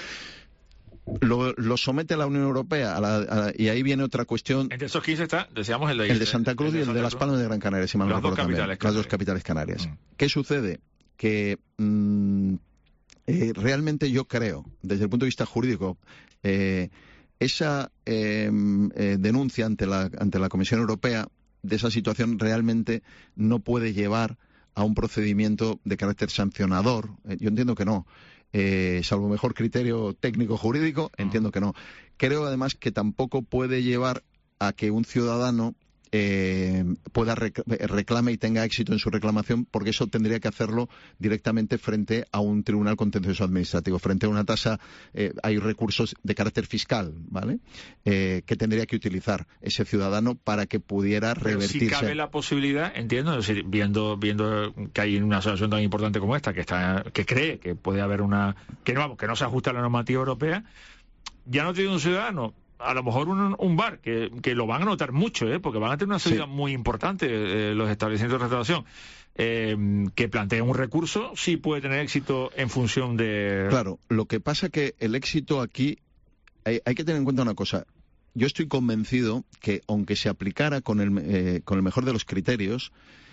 Lo, lo somete a la Unión Europea a la, a, y ahí viene otra cuestión. Entre esos quince está, decíamos, el de, el de Santa Cruz el de y el Santa de Las Palmas de Gran Canaria, si mal no recuerdo también. Las dos capitales canarias. Mm. ¿Qué sucede? Que mmm, eh, realmente yo creo, desde el punto de vista jurídico, eh, esa eh, eh, denuncia ante la, ante la Comisión Europea de esa situación realmente no puede llevar a un procedimiento de carácter sancionador. Eh, yo entiendo que no. Eh, salvo mejor criterio técnico jurídico, entiendo que no. Creo además que tampoco puede llevar a que un ciudadano eh, pueda rec- reclame y tenga éxito en su reclamación, porque eso tendría que hacerlo directamente frente a un tribunal contencioso administrativo, frente a una tasa. Eh, hay recursos de carácter fiscal, ¿vale? Eh, que tendría que utilizar ese ciudadano para que pudiera revertirse. Pero si cabe la posibilidad, entiendo, es decir, viendo viendo que hay una asociación tan importante como esta que está que cree que puede haber una que no vamos que no se ajusta a la normativa europea, ya no tiene un ciudadano. A lo mejor un, un bar, que, que lo van a notar mucho, ¿eh? Porque van a tener una subida sí. muy importante eh, los establecimientos de restauración, eh, que planteen un recurso, sí puede tener éxito en función de... Claro, lo que pasa que el éxito aquí, hay, hay que tener en cuenta una cosa. Yo estoy convencido que, aunque se aplicara con el, eh, con el mejor de los criterios,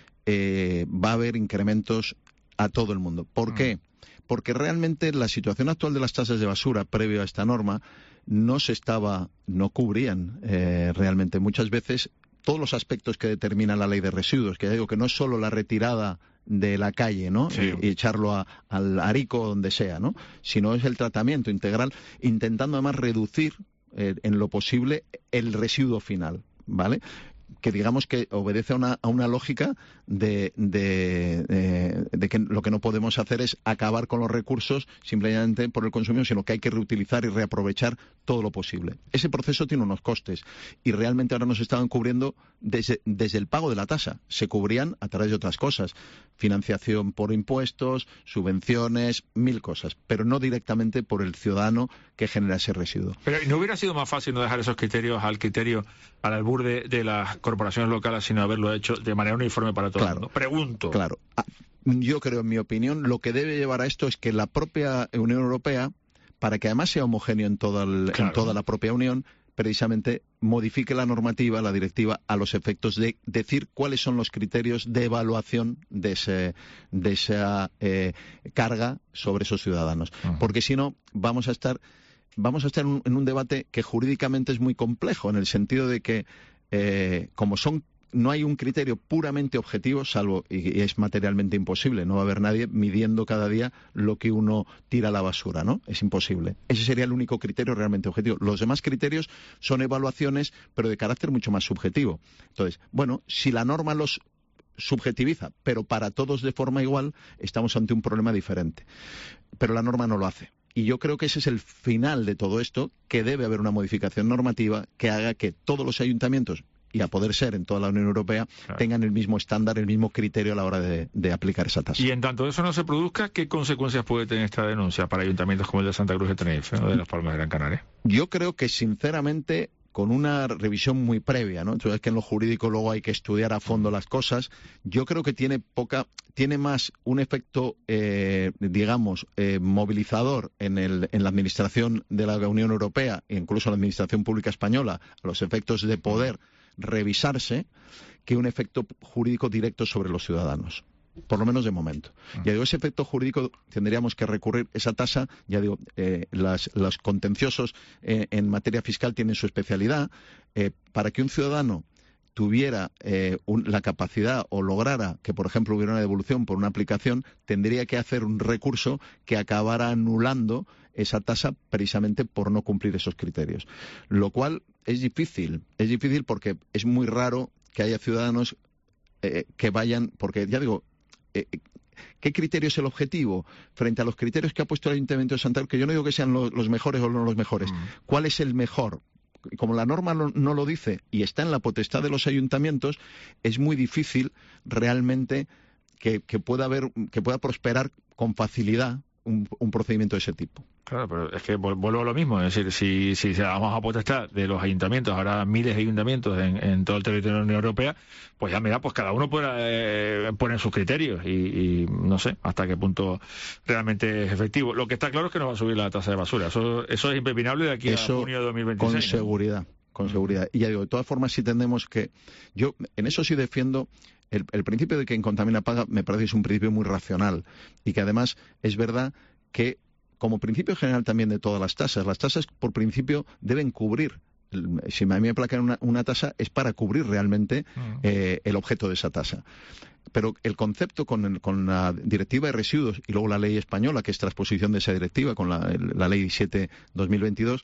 eh, va a haber incrementos a todo el mundo. ¿Por mm. qué? Porque realmente la situación actual de las tasas de basura, previo a esta norma, no se estaba, no cubrían eh, realmente muchas veces todos los aspectos que determina la ley de residuos, que ya digo que no es solo la retirada de la calle, ¿no? Sí. Y, y echarlo a, al arico o donde sea, ¿no? Sino es el tratamiento integral, intentando además reducir eh, en lo posible el residuo final, ¿vale? Que digamos que obedece a una, a una lógica de, de, de, de que lo que no podemos hacer es acabar con los recursos simplemente por el consumo, sino que hay que reutilizar y reaprovechar todo lo posible. Ese proceso tiene unos costes y realmente ahora nos estaban cubriendo desde, desde el pago de la tasa. Se cubrían a través de otras cosas, financiación por impuestos, subvenciones, mil cosas, pero no directamente por el ciudadano que genera ese residuo. Pero ¿no hubiera sido más fácil no dejar esos criterios al criterio, al albur de, de las corporaciones locales, sino haberlo hecho de manera uniforme para todo claro, el mundo? Pregunto. Claro. Yo creo, en mi opinión, lo que debe llevar a esto es que la propia Unión Europea, para que además sea homogéneo en toda, el, claro. en toda la propia Unión, precisamente modifique la normativa, la directiva, a los efectos de decir cuáles son los criterios de evaluación de, ese, de esa eh, carga sobre esos ciudadanos. Uh-huh. Porque si no, vamos a estar, vamos a estar en un, en un debate que jurídicamente es muy complejo, en el sentido de que, eh, como son no hay un criterio puramente objetivo, salvo, y es materialmente imposible, no va a haber nadie midiendo cada día lo que uno tira a la basura, ¿no? Es imposible. Ese sería el único criterio realmente objetivo. Los demás criterios son evaluaciones, pero de carácter mucho más subjetivo. Entonces, bueno, si la norma los subjetiviza, pero para todos de forma igual, estamos ante un problema diferente. Pero la norma no lo hace. Y yo creo que ese es el final de todo esto, que debe haber una modificación normativa que haga que todos los ayuntamientos, y a poder ser en toda la Unión Europea, claro, tengan el mismo estándar, el mismo criterio a la hora de, de aplicar esa tasa. Y en tanto eso no se produzca, ¿qué consecuencias puede tener esta denuncia para ayuntamientos como el de Santa Cruz de Tenerife o de Las Palmas de Gran Canaria? Yo creo que, sinceramente, con una revisión muy previa, ¿no? Entonces, es que en lo jurídico luego hay que estudiar a fondo las cosas. Yo creo que tiene poca, tiene más un efecto, eh, digamos, eh, movilizador en, el, en la administración de la Unión Europea e incluso en la administración pública española, a los efectos de poder revisarse, que un efecto jurídico directo sobre los ciudadanos, por lo menos de momento. Ya digo, ese efecto jurídico tendríamos que recurrir, esa tasa, ya digo, eh, las, los contenciosos eh, en materia fiscal tienen su especialidad, eh, para que un ciudadano tuviera eh, un, la capacidad o lograra que, por ejemplo, hubiera una devolución por una aplicación, tendría que hacer un recurso que acabara anulando esa tasa precisamente por no cumplir esos criterios. Lo cual es difícil, es difícil porque es muy raro que haya ciudadanos eh, que vayan, porque ya digo, eh, ¿qué criterio es el objetivo frente a los criterios que ha puesto el Ayuntamiento de Santa Cruz? Que yo no digo que sean los, los mejores o no los mejores. Mm. ¿Cuál es el mejor? Como la norma no, no lo dice y está en la potestad de los ayuntamientos, es muy difícil realmente que, que pueda haber, que pueda prosperar con facilidad un, un procedimiento de ese tipo. Claro, pero es que vuelvo a lo mismo, es decir, si, si se vamos a potestad de los ayuntamientos, ahora miles de ayuntamientos en, en todo el territorio de la Unión Europea, pues ya mira, pues cada uno puede eh, poner sus criterios y, y no sé hasta qué punto realmente es efectivo. Lo que está claro es que no va a subir la tasa de basura, eso, eso es impepinable de aquí eso, a junio de dos mil veintiséis. Con seguridad, con seguridad. Y ya digo, de todas formas, si tendemos que... Yo en eso sí defiendo... El, el principio de quien contamina paga me parece que es un principio muy racional y que además es verdad que como principio general también de todas las tasas, las tasas por principio deben cubrir. Si a mí me placan una, una tasa es para cubrir realmente eh, el objeto de esa tasa. Pero el concepto con, el, con la directiva de residuos y luego la ley española, que es transposición de esa directiva con la, la ley siete barra dos mil veintidós,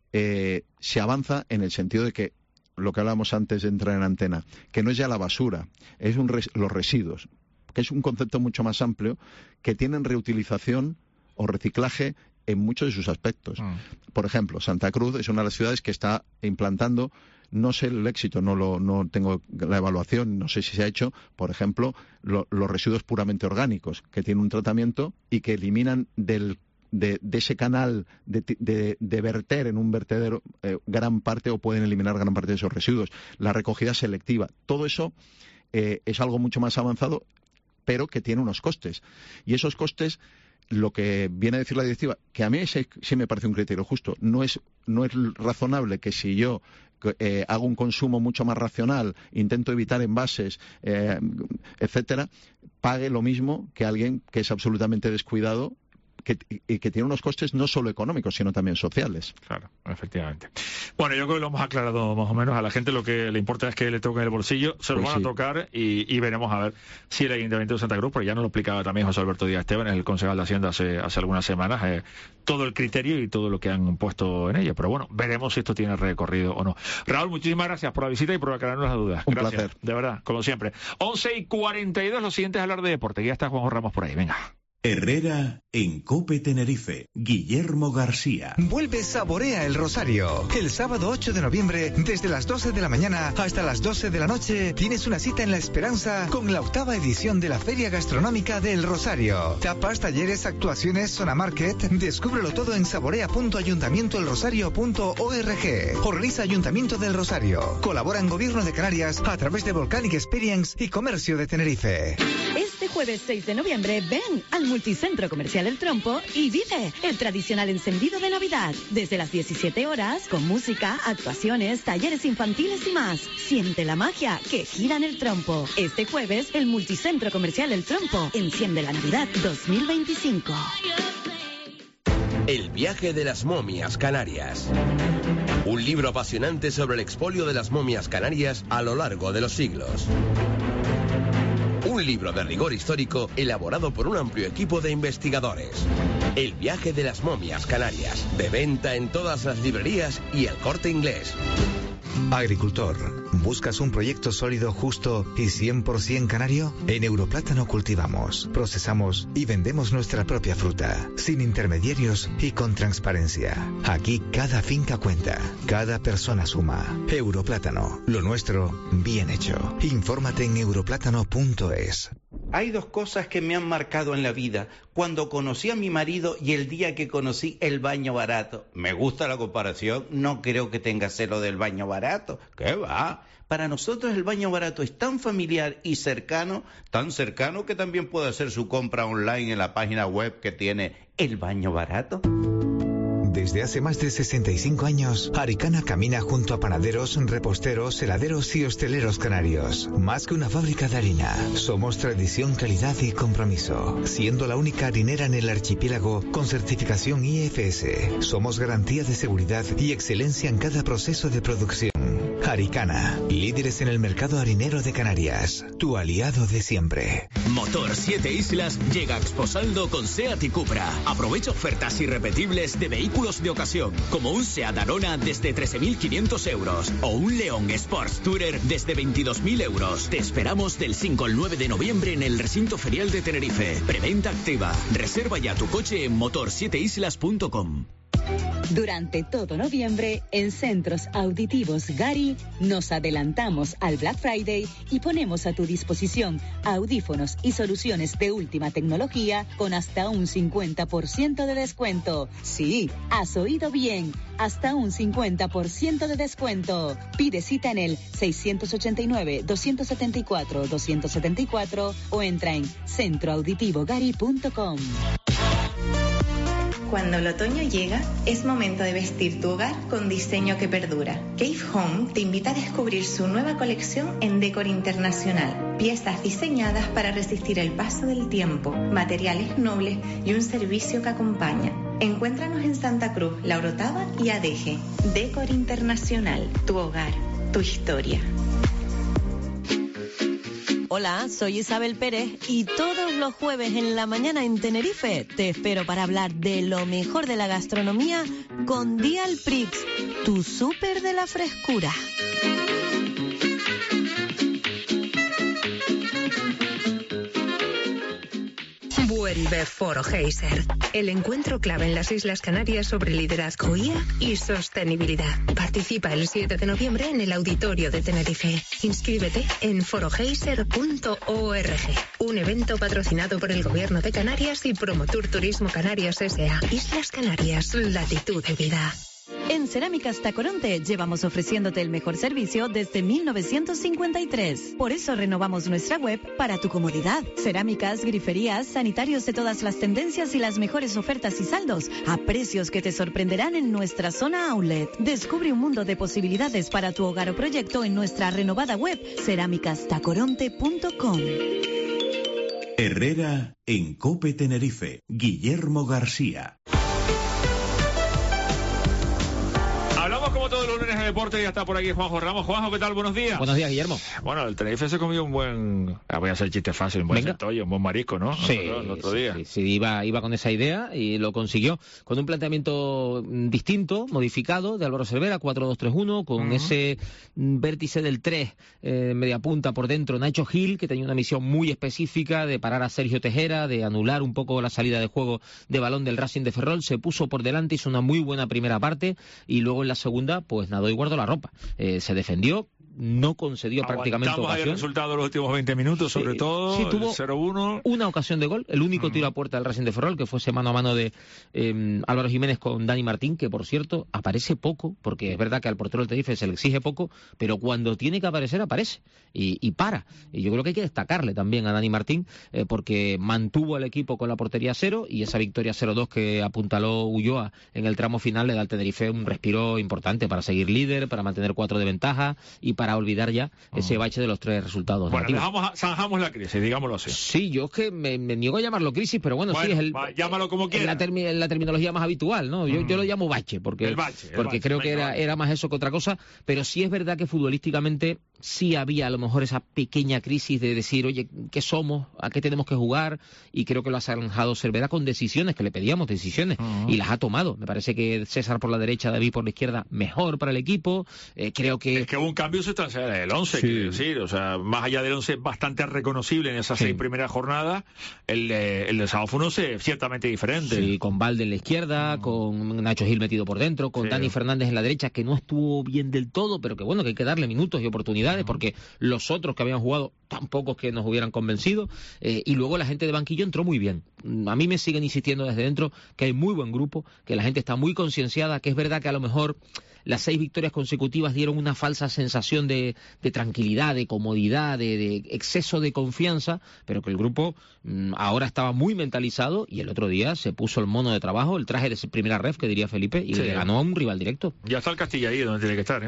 eh, se avanza en el sentido de que lo que hablábamos antes de entrar en antena, que no es ya la basura, es un res, los residuos, que es un concepto mucho más amplio, que tienen reutilización o reciclaje en muchos de sus aspectos. Mm. Por ejemplo, Santa Cruz es una de las ciudades que está implantando, no sé el éxito, no lo, no tengo la evaluación, no sé si se ha hecho, por ejemplo, lo, los residuos puramente orgánicos, que tienen un tratamiento y que eliminan del De, de ese canal de, de, de verter en un vertedero eh, gran parte o pueden eliminar gran parte de esos residuos. La recogida selectiva, todo eso eh, es algo mucho más avanzado, pero que tiene unos costes. Y esos costes, lo que viene a decir la directiva, que a mí ese, sí me parece un criterio justo, no es, no es razonable que si yo eh, hago un consumo mucho más racional, intento evitar envases, eh, etcétera, pague lo mismo que alguien que es absolutamente descuidado Que, y que tiene unos costes no solo económicos, sino también sociales. Claro, efectivamente. Bueno, yo creo que lo hemos aclarado más o menos. A la gente lo que le importa es que le toquen el bolsillo, se lo pues van sí. a tocar y, y veremos a ver si el Ayuntamiento de Santa Cruz, porque ya nos lo explicaba también José Alberto Díaz Esteban, el concejal de Hacienda hace, hace algunas semanas, eh, todo el criterio y todo lo que han puesto en ello. Pero bueno, veremos si esto tiene recorrido o no. Raúl, muchísimas gracias por la visita y por aclararnos las dudas. Un gracias, placer. De verdad, como siempre. once y cuarenta y dos, lo siguiente es hablar de deporte. Ya está Juanjo Ramos por ahí, venga. Herrera en COPE Tenerife. Guillermo García. Vuelve Saborea el Rosario. El sábado ocho de noviembre, desde las doce de la mañana hasta las doce de la noche, tienes una cita en La Esperanza con la octava edición de la Feria Gastronómica del Rosario. Tapas, talleres, actuaciones, zona market. Descúbrelo todo en saborea punto ayuntamiento el rosario punto org. Organiza Ayuntamiento del Rosario. Colaboran Gobierno de Canarias a través de Volcanic Experience y Comercio de Tenerife. Este jueves seis de noviembre, ven al Multicentro Comercial El Trompo y vive el tradicional encendido de Navidad. Desde las diecisiete horas, con música, actuaciones, talleres infantiles y más. Siente la magia que gira en El Trompo. Este jueves, el Multicentro Comercial El Trompo enciende la Navidad dos mil veinticinco. El viaje de las momias canarias. Un libro apasionante sobre el expolio de las momias canarias a lo largo de los siglos. Un libro de rigor histórico elaborado por un amplio equipo de investigadores. El viaje de las momias canarias. De venta en todas las librerías y El Corte Inglés. Agricultor, ¿buscas un proyecto sólido, justo y cien por ciento canario? En Europlátano cultivamos, procesamos y vendemos nuestra propia fruta, sin intermediarios y con transparencia. Aquí cada finca cuenta, cada persona suma. Europlátano, lo nuestro, bien hecho. Infórmate en europlátano punto es. Hay dos cosas que me han marcado en la vida. Cuando conocí a mi marido y el día que conocí el baño barato. Me gusta la comparación, no creo que tenga celo del baño barato. ¿Qué va? Para nosotros el baño barato es tan familiar y cercano, tan cercano que también puede hacer su compra online en la página web que tiene El Baño Barato. Desde hace más de sesenta y cinco años, Aricana camina junto a panaderos, reposteros, heladeros y hosteleros canarios. Más que una fábrica de harina, somos tradición, calidad y compromiso. Siendo la única harinera en el archipiélago con certificación I F S, somos garantía de seguridad y excelencia en cada proceso de producción. Aricana, líderes en el mercado harinero de Canarias, tu aliado de siempre. Motor siete Islas llega a Exposaldo con SEAT y Cupra. Aprovecha ofertas irrepetibles de vehículos de ocasión, como un SEAT Arona desde trece mil quinientos euros o un León Sports Tourer desde veintidós mil euros. Te esperamos del cinco al nueve de noviembre en el recinto ferial de Tenerife. Preventa activa. Reserva ya tu coche en motor siete islas punto com. Durante todo noviembre, en Centros Auditivos Gari, nos adelantamos al Black Friday y ponemos a tu disposición audífonos y soluciones de última tecnología con hasta un cincuenta por ciento de descuento. Sí, has oído bien, hasta un cincuenta por ciento de descuento. Pide cita en el seiscientos ochenta y nueve, doscientos setenta y cuatro, doscientos setenta y cuatro o entra en centro auditivo gari punto com. Cuando el otoño llega, es momento de vestir tu hogar con diseño que perdura. Cave Home te invita a descubrir su nueva colección en Decor Internacional. Piezas diseñadas para resistir el paso del tiempo, materiales nobles y un servicio que acompaña. Encuéntranos en Santa Cruz, La Orotava y Adeje. Decor Internacional, tu hogar, tu historia. Hola, soy Isabel Pérez y todos los jueves en la mañana en Tenerife te espero para hablar de lo mejor de la gastronomía con Dial Prix, tu súper de la frescura. Vuelve Foro Geyser, el encuentro clave en las Islas Canarias sobre liderazgo I A y sostenibilidad. Participa el siete de noviembre en el Auditorio de Tenerife. Inscríbete en foro geyser punto org. Un evento patrocinado por el Gobierno de Canarias y Promotur Turismo Canarias S A. Islas Canarias, latitud de vida. En Cerámicas Tacoronte llevamos ofreciéndote el mejor servicio desde mil novecientos cincuenta y tres. Por eso renovamos nuestra web para tu comodidad. Cerámicas, griferías, sanitarios de todas las tendencias y las mejores ofertas y saldos a precios que te sorprenderán en nuestra zona outlet. Descubre un mundo de posibilidades para tu hogar o proyecto en nuestra renovada web cerámicas tacoronte punto com. Herrera en COPE Tenerife. Guillermo García. Hablamos como todos los lunes en deporte y ya está por aquí Juanjo Ramos. Juanjo, ¿qué tal? Buenos días. Buenos días, Guillermo. Bueno, el Tenerife se comió un buen... Ah, voy a hacer chiste fácil, un buen centollo, un buen marisco, ¿no? Sí, el otro, el otro día. Sí, sí, iba, iba con esa idea y lo consiguió. Con un planteamiento distinto, modificado, de Álvaro Cervera, cuatro dos tres uno, con uh-huh. ese vértice del tres, eh, media punta por dentro, Nacho Gil, que tenía una misión muy específica de parar a Sergio Tejera, de anular un poco la salida de juego de balón del Racing de Ferrol. Se puso por delante, hizo una muy buena primera parte y luego en la segunda, pues nadó y guardó la ropa. Eh, se defendió, no concedió prácticamente ocasión. El resultado de los últimos veinte minutos, sobre sí, todo, sí, tuvo cero uno. Una ocasión de gol, el único uh-huh. tiro a puerta del Racing de Ferrol, que fue ese mano a mano de eh, Álvaro Jiménez con Dani Martín, que por cierto aparece poco, porque es verdad que al portero del Tenerife se le exige poco, pero cuando tiene que aparecer, aparece y, y para. Y yo creo que hay que destacarle también a Dani Martín, eh, porque mantuvo al equipo con la portería cero, y esa victoria cero dos que apuntaló Ulloa en el tramo final le da al Tenerife un respiro importante para seguir líder, para mantener cuatro de ventaja y para olvidar ya ese bache de los tres resultados. Bueno, dejamos, zanjamos la crisis, digámoslo así. Sí, yo es que me, me niego a llamarlo crisis, pero bueno, bueno sí, es el, va, llámalo como quieras. La, termi, la terminología más habitual, ¿no? Yo, mm. yo lo llamo bache, porque, el bache, el porque bache, creo que era, era más eso que otra cosa, pero sí es verdad que futbolísticamente sí había a lo mejor esa pequeña crisis de decir, oye, ¿qué somos? ¿A qué tenemos que jugar? Y creo que lo ha zanjado Cervera con decisiones, que le pedíamos decisiones, uh-huh. y las ha tomado. Me parece que César por la derecha, David por la izquierda, mejor para el equipo. Eh, creo que... Es que hubo un cambio sustancial en el once, sí. quiero decir, o sea, más allá del once bastante reconocible en esas sí. seis primeras jornadas, el, el de sábado fue un once ciertamente diferente. Sí, con Valde en la izquierda, uh-huh. con Nacho Gil metido por dentro, con sí. Dani Fernández en la derecha, que no estuvo bien del todo, pero que bueno, que hay que darle minutos y oportunidades, uh-huh. porque los otros que habían jugado tampoco es que nos hubieran convencido, eh, y luego la gente de banquillo entró muy bien. A mí me siguen insistiendo desde dentro que hay muy buen grupo, que la gente está muy concienciada, que es verdad que a lo mejor las seis victorias consecutivas dieron una falsa sensación de, de tranquilidad, de comodidad, de, de exceso de confianza, pero que el grupo mmm, ahora estaba muy mentalizado y el otro día se puso el mono de trabajo, el traje de primera ref, que diría Felipe, y sí. le ganó a un rival directo. Ya está el Castilla ahí donde tiene que estar, ¿eh?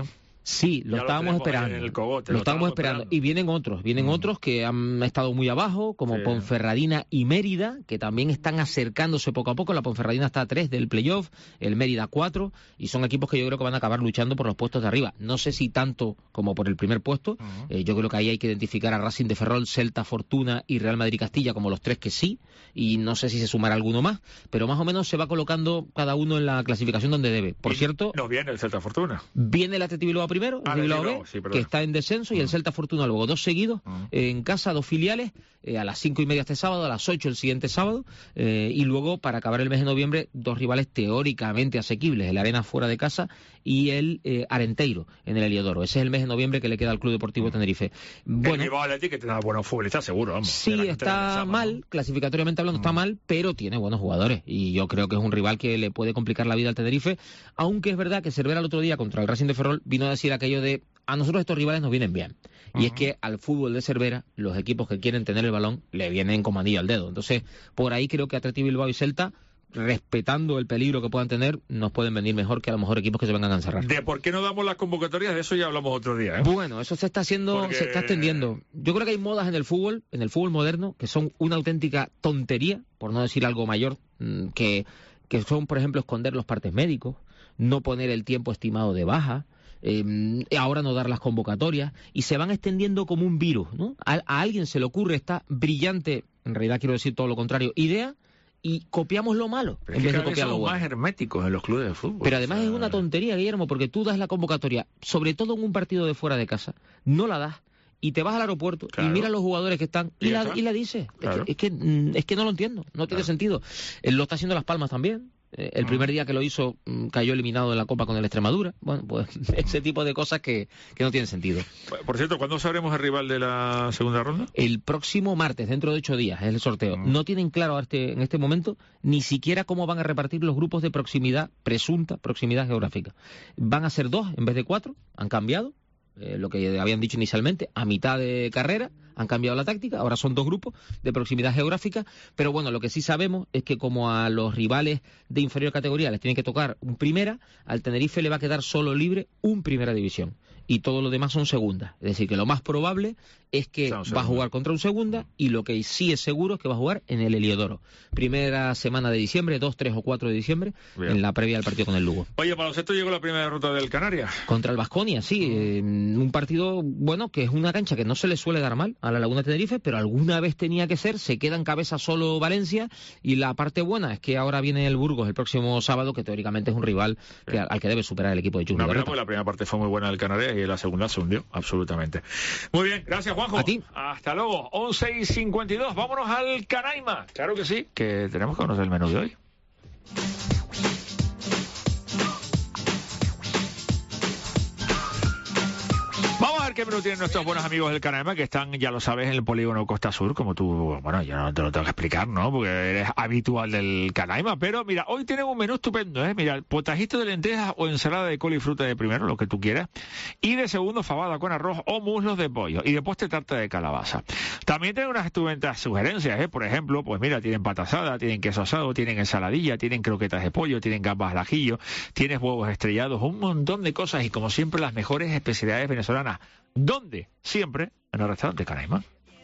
Sí, lo Ya estábamos lo esperando. en el cogote, lo, lo estábamos estábamos esperando. esperando. Y vienen otros, vienen Mm. otros que han estado muy abajo, como Sí. Ponferradina y Mérida, que también están acercándose poco a poco. La Ponferradina está a tres del playoff, el Mérida a cuatro, y son equipos que yo creo que van a acabar luchando por los puestos de arriba. No sé si tanto como por el primer puesto. Uh-huh. Eh, yo creo que ahí hay que identificar a Racing de Ferrol, Celta, Fortuna y Real Madrid Castilla como los tres que sí, y no sé si se sumará alguno más, pero más o menos se va colocando cada uno en la clasificación donde debe. Por Y cierto, no viene el Celta Fortuna. viene el Atleti Bilbao primero, el Ah, Atleti Bilbao Bilbao, B, sí, perdón. que está en descenso, y el Celta Fortuna luego dos seguidos, eh, en casa, dos filiales, eh, a las cinco y media este sábado, a las ocho el siguiente sábado, eh, y luego, para acabar el mes de noviembre, dos rivales teóricamente asequibles, el Arena fuera de casa y el eh, Arenteiro en el Heliodoro. Ese es el mes de noviembre que le queda al Club Deportivo Tenerife. Bueno, Bueno, el Bilbao Athletic, que tiene buenos futbolistas, seguro, vamos. sí, de la cantera de está Sama, mal, ¿no? clasificatoriamente hablando está mal, pero tiene buenos jugadores, y yo creo que es un rival que le puede complicar la vida al Tenerife, aunque es verdad que Cervera el otro día contra el Racing de Ferrol vino a decir aquello de a nosotros estos rivales nos vienen bien. Y es que al fútbol de Cervera, los equipos que quieren tener el balón le vienen como anillo al dedo. Entonces, por ahí creo que Atleti Bilbao y Celta, respetando el peligro que puedan tener, nos pueden venir mejor que a lo mejor equipos que se vengan a encerrar. De por qué no damos las convocatorias, de eso ya hablamos otro día, ¿eh? Bueno, eso se está haciendo, Porque- se está extendiendo. Yo creo que hay modas en el fútbol, en el fútbol moderno, que son una auténtica tontería, por no decir algo mayor, mm, que, que son, por ejemplo, esconder los partes médicos, no poner el tiempo estimado de baja, eh, ahora no dar las convocatorias, y se van extendiendo como un virus, ¿no? A, a alguien se le ocurre esta brillante, en realidad quiero decir todo lo contrario, idea, y copiamos lo malo Pero en es que vez de cada vez copiar lo somos bueno. más herméticos en los clubes de fútbol. Pero o además sea, es una tontería, Guillermo, porque tú das la convocatoria, sobre todo en un partido de fuera de casa, no la das, y te vas al aeropuerto Claro. y miras los jugadores que están y, Y ya la, está. y la dices. Claro. Es, que, es, que, mm, es que no lo entiendo, no tiene Claro. sentido. Él lo está haciendo Las Palmas también. Eh, El Mm. primer día que lo hizo mm, cayó eliminado en la Copa con el Extremadura. Bueno, pues ese tipo de cosas que, que no tienen sentido. Por cierto, ¿cuándo sabremos el rival de la segunda ronda? El próximo martes, dentro de ocho días, es el sorteo. Mm. No tienen claro a este- en este momento ni siquiera cómo van a repartir los grupos de proximidad, presunta proximidad geográfica. Van a ser dos en vez de cuatro, han cambiado. Eh, lo que habían dicho inicialmente, a mitad de carrera, han cambiado la táctica, ahora son dos grupos de proximidad geográfica, pero bueno, lo que sí sabemos es que como a los rivales de inferior categoría les tienen que tocar un primera, al Tenerife le va a quedar solo libre un primera división, y todo lo demás son segundas, es decir, que lo más probable es que Son va a segundas. jugar contra un segunda, y lo que sí es seguro es que va a jugar en el Heliodoro, primera semana de diciembre, dos, tres o cuatro de diciembre, Bien. en la previa del partido con el Lugo. Oye, baloncesto llegó la primera derrota del Canarias. Contra el Baskonia, sí, eh, un partido, bueno, que es una cancha que no se le suele dar mal a la Laguna Tenerife, pero alguna vez tenía que ser, se queda en cabeza solo Valencia, y la parte buena es que ahora viene el Burgos el próximo sábado, que teóricamente es un rival que, al que debe superar el equipo de Chus Una pena, Vigarreta. porque la primera parte fue muy buena del Canarias y la segunda se hundió, absolutamente. Muy bien, gracias, Juanjo. A ti. Hasta luego, once y cincuenta y dos. Vámonos al Canaima. Claro que sí, que tenemos que conocer el menú de hoy. Vamos a ver qué menú tienen nuestros buenos amigos del Canaima, que están, ya lo sabes, en el polígono Costa Sur, como tú, bueno, yo no te lo tengo que explicar, ¿no? Porque eres habitual del Canaima, pero mira, hoy tienen un menú estupendo, ¿eh? Mira, potajito de lentejas o ensalada de col y fruta de primero, lo que tú quieras, y de segundo fabada con arroz o muslos de pollo, y después te tarta de calabaza. También tienen unas estupendas sugerencias, ¿eh? Por ejemplo, pues mira, tienen pata asada, tienen queso asado, tienen ensaladilla, tienen croquetas de pollo, tienen gambas al ajillo, tienes huevos estrellados, un montón de cosas, y como siempre las mejores especialidades venezolanas. ¿Dónde? Siempre en el restaurante Canaima.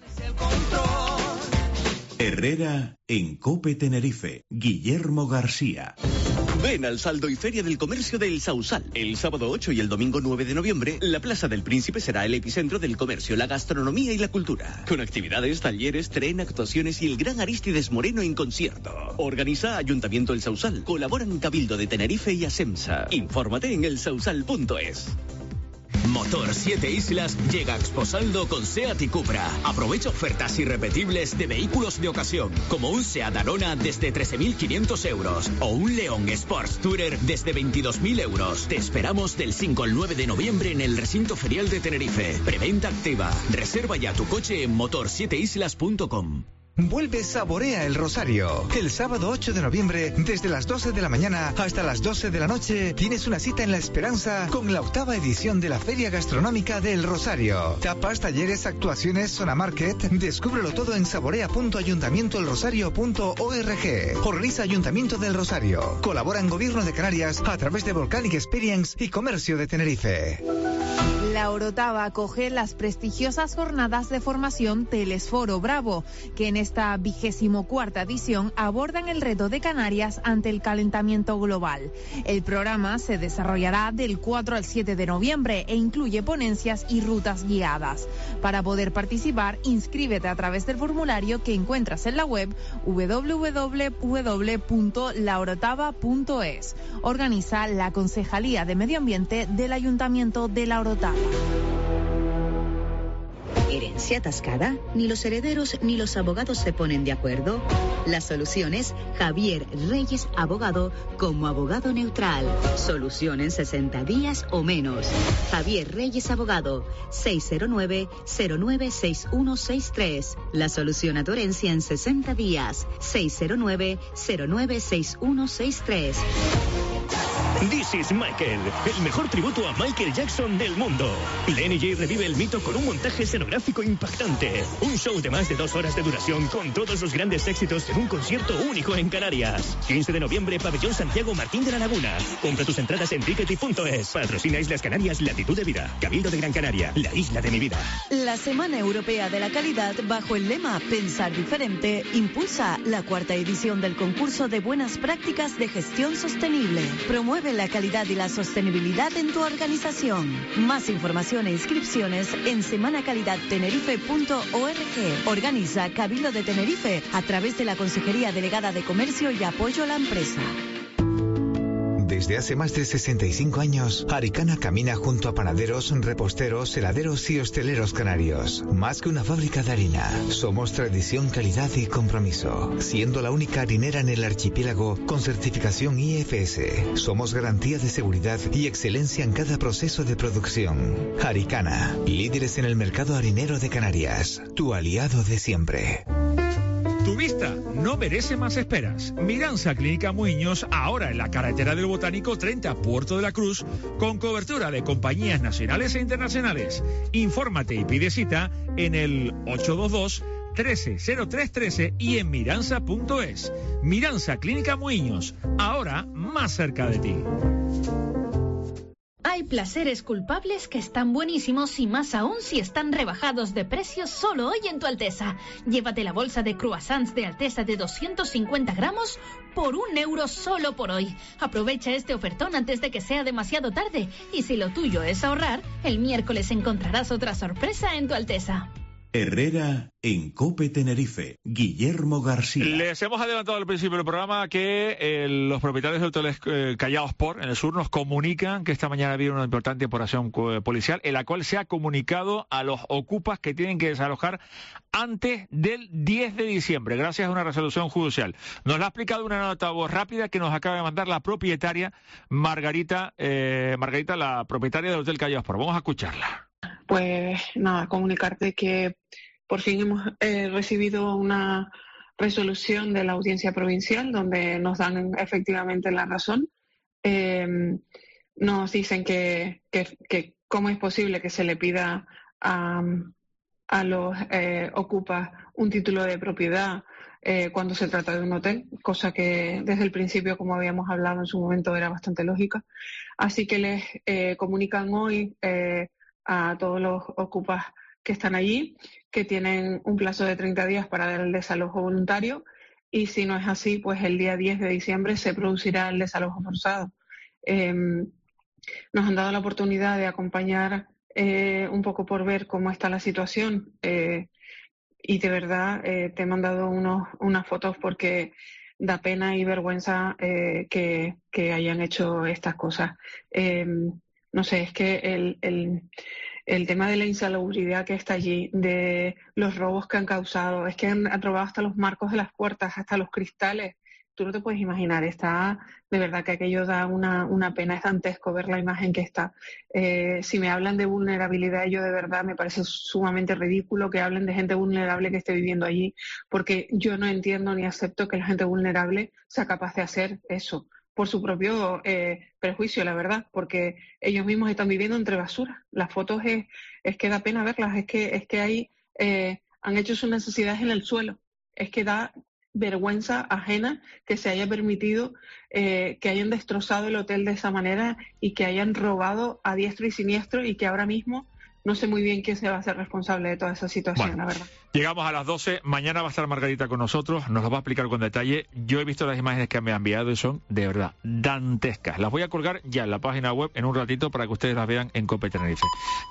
Herrera en Cope Tenerife. Guillermo García. Ven al Saldo y Feria del Comercio del Sausal. El sábado ocho y el domingo nueve de noviembre, la Plaza del Príncipe será el epicentro del comercio, la gastronomía y la cultura. Con actividades, talleres, tren, actuaciones y el gran Aristides Moreno en concierto. Organiza Ayuntamiento El Sausal. Colaboran Cabildo de Tenerife y Asemsa. Infórmate en el sausal punto es. Motor Siete Islas llega a Exposaldo con SEAT y Cupra. Aprovecha ofertas irrepetibles de vehículos de ocasión, como un SEAT Arona desde trece mil quinientos euros o un León Sports Tourer desde veintidós mil euros. Te esperamos del cinco al nueve de noviembre en el recinto ferial de Tenerife. Preventa activa. Reserva ya tu coche en motor siete islas punto com. Vuelve Saborea el Rosario. El sábado ocho de noviembre, desde las doce de la mañana hasta las doce de la noche, tienes una cita en La Esperanza con la octava edición de la Feria Gastronómica del Rosario. Tapas, talleres, actuaciones, zona market. Descúbrelo todo en saborea punto ayuntamiento el rosario punto org. Organiza Ayuntamiento del Rosario. Colabora en Gobierno de Canarias a través de Volcanic Experience y Comercio de Tenerife. La Orotava acoge las prestigiosas jornadas de formación Telesforo Bravo, que en esta vigésimo cuarta edición abordan el reto de Canarias ante el calentamiento global. El programa se desarrollará del cuatro al siete de noviembre e incluye ponencias y rutas guiadas. Para poder participar, inscríbete a través del formulario que encuentras en la web doble u doble u doble u punto la orotava punto es. Organiza la Concejalía de Medio Ambiente del Ayuntamiento de La Orotava. ¿Herencia atascada? Ni los herederos ni los abogados se ponen de acuerdo. La solución es Javier Reyes Abogado como abogado neutral. Solución en sesenta días o menos. Javier Reyes Abogado, seis cero nueve, cero nueve seis uno seis tres. La solución a tu herencia en sesenta días. seis cero nueve, cero nueve seis uno seis tres. This is Michael, el mejor tributo a Michael Jackson del mundo. Lenny J revive el mito con un montaje escenográfico impactante. Un show de más de dos horas de duración con todos los grandes éxitos en un concierto único en Canarias. quince de noviembre, Pabellón Santiago Martín de la Laguna. Compra tus entradas en tickety punto es. Patrocina Islas Canarias, Latitud de Vida. Cabildo de Gran Canaria, la isla de mi vida. La Semana Europea de la Calidad, bajo el lema Pensar Diferente, impulsa la cuarta edición del concurso de buenas prácticas de gestión sostenible. Promueve la calidad y la sostenibilidad en tu organización. Más información e inscripciones en semana calidad tenerife punto org. Organiza Cabildo de Tenerife a través de la Consejería Delegada de Comercio y Apoyo a la Empresa. Desde hace más de sesenta y cinco años, Aricana camina junto a panaderos, reposteros, heladeros y hosteleros canarios. Más que una fábrica de harina, somos tradición, calidad y compromiso. Siendo la única harinera en el archipiélago con certificación I F S, somos garantía de seguridad y excelencia en cada proceso de producción. Aricana, líderes en el mercado harinero de Canarias, tu aliado de siempre. Tu vista no merece más esperas. Miranza Clínica Muiños, ahora en la carretera del Botánico treinta, Puerto de la Cruz, con cobertura de compañías nacionales e internacionales. Infórmate y pide cita en el ocho dos dos, trece cero tres trece y en miranza punto es. Miranza Clínica Muiños, ahora más cerca de ti. Hay placeres culpables que están buenísimos y más aún si están rebajados de precio solo hoy en Tu Alteza. Llévate la bolsa de croissants de Alteza de doscientos cincuenta gramos por un euro solo por hoy. Aprovecha este ofertón antes de que sea demasiado tarde y si lo tuyo es ahorrar, el miércoles encontrarás otra sorpresa en Tu Alteza. Herrera en COPE Tenerife. Guillermo García. Les hemos adelantado al principio del programa que eh, los propietarios de hoteles eh, Callao Sport en el sur nos comunican que esta mañana había una importante operación eh, policial en la cual se ha comunicado a los ocupas que tienen que desalojar antes del diez de diciembre, gracias a una resolución judicial. Nos la ha explicado una nota voz rápida que nos acaba de mandar la propietaria Margarita, eh, Margarita, la propietaria del Hotel Callao Sport. Vamos a escucharla. Pues nada, comunicarte que por fin hemos eh, recibido una resolución de la Audiencia Provincial donde nos dan efectivamente la razón. Eh, nos dicen que, que, que cómo es posible que se le pida a, a los eh, ocupas un título de propiedad eh, cuando se trata de un hotel, cosa que desde el principio, como habíamos hablado en su momento, era bastante lógica. Así que les eh, comunican hoy eh, a todos los ocupas que están allí, que tienen un plazo de treinta días para dar el desalojo voluntario y si no es así, pues el día diez de diciembre se producirá el desalojo forzado. Eh, nos han dado la oportunidad de acompañar eh, un poco por ver cómo está la situación eh, y de verdad eh, te he mandado unos, unas fotos porque da pena y vergüenza eh, que, que hayan hecho estas cosas. Eh, No sé, es que el, el, el tema de la insalubridad que está allí, de los robos que han causado, es que han, han robado hasta los marcos de las puertas, hasta los cristales. Tú no te puedes imaginar, está, de verdad que aquello da una, una pena, es dantesco ver la imagen que está. Eh, si me hablan de vulnerabilidad, yo de verdad me parece sumamente ridículo que hablen de gente vulnerable que esté viviendo allí, porque yo no entiendo ni acepto que la gente vulnerable sea capaz de hacer eso por su propio eh, prejuicio, la verdad, porque ellos mismos están viviendo entre basura. Las fotos es, es que da pena verlas, es que es que ahí eh, han hecho sus necesidades en el suelo. Es que da vergüenza ajena que se haya permitido eh, que hayan destrozado el hotel de esa manera y que hayan robado a diestro y siniestro, y que ahora mismo no sé muy bien quién se va a hacer responsable de toda esa situación, bueno, la verdad. Llegamos a las doce, mañana va a estar Margarita con nosotros, nos lo va a explicar con detalle. Yo he visto las imágenes que me ha enviado y son de verdad dantescas. Las voy a colgar ya en la página web en un ratito para que ustedes las vean en COPE Tenerife.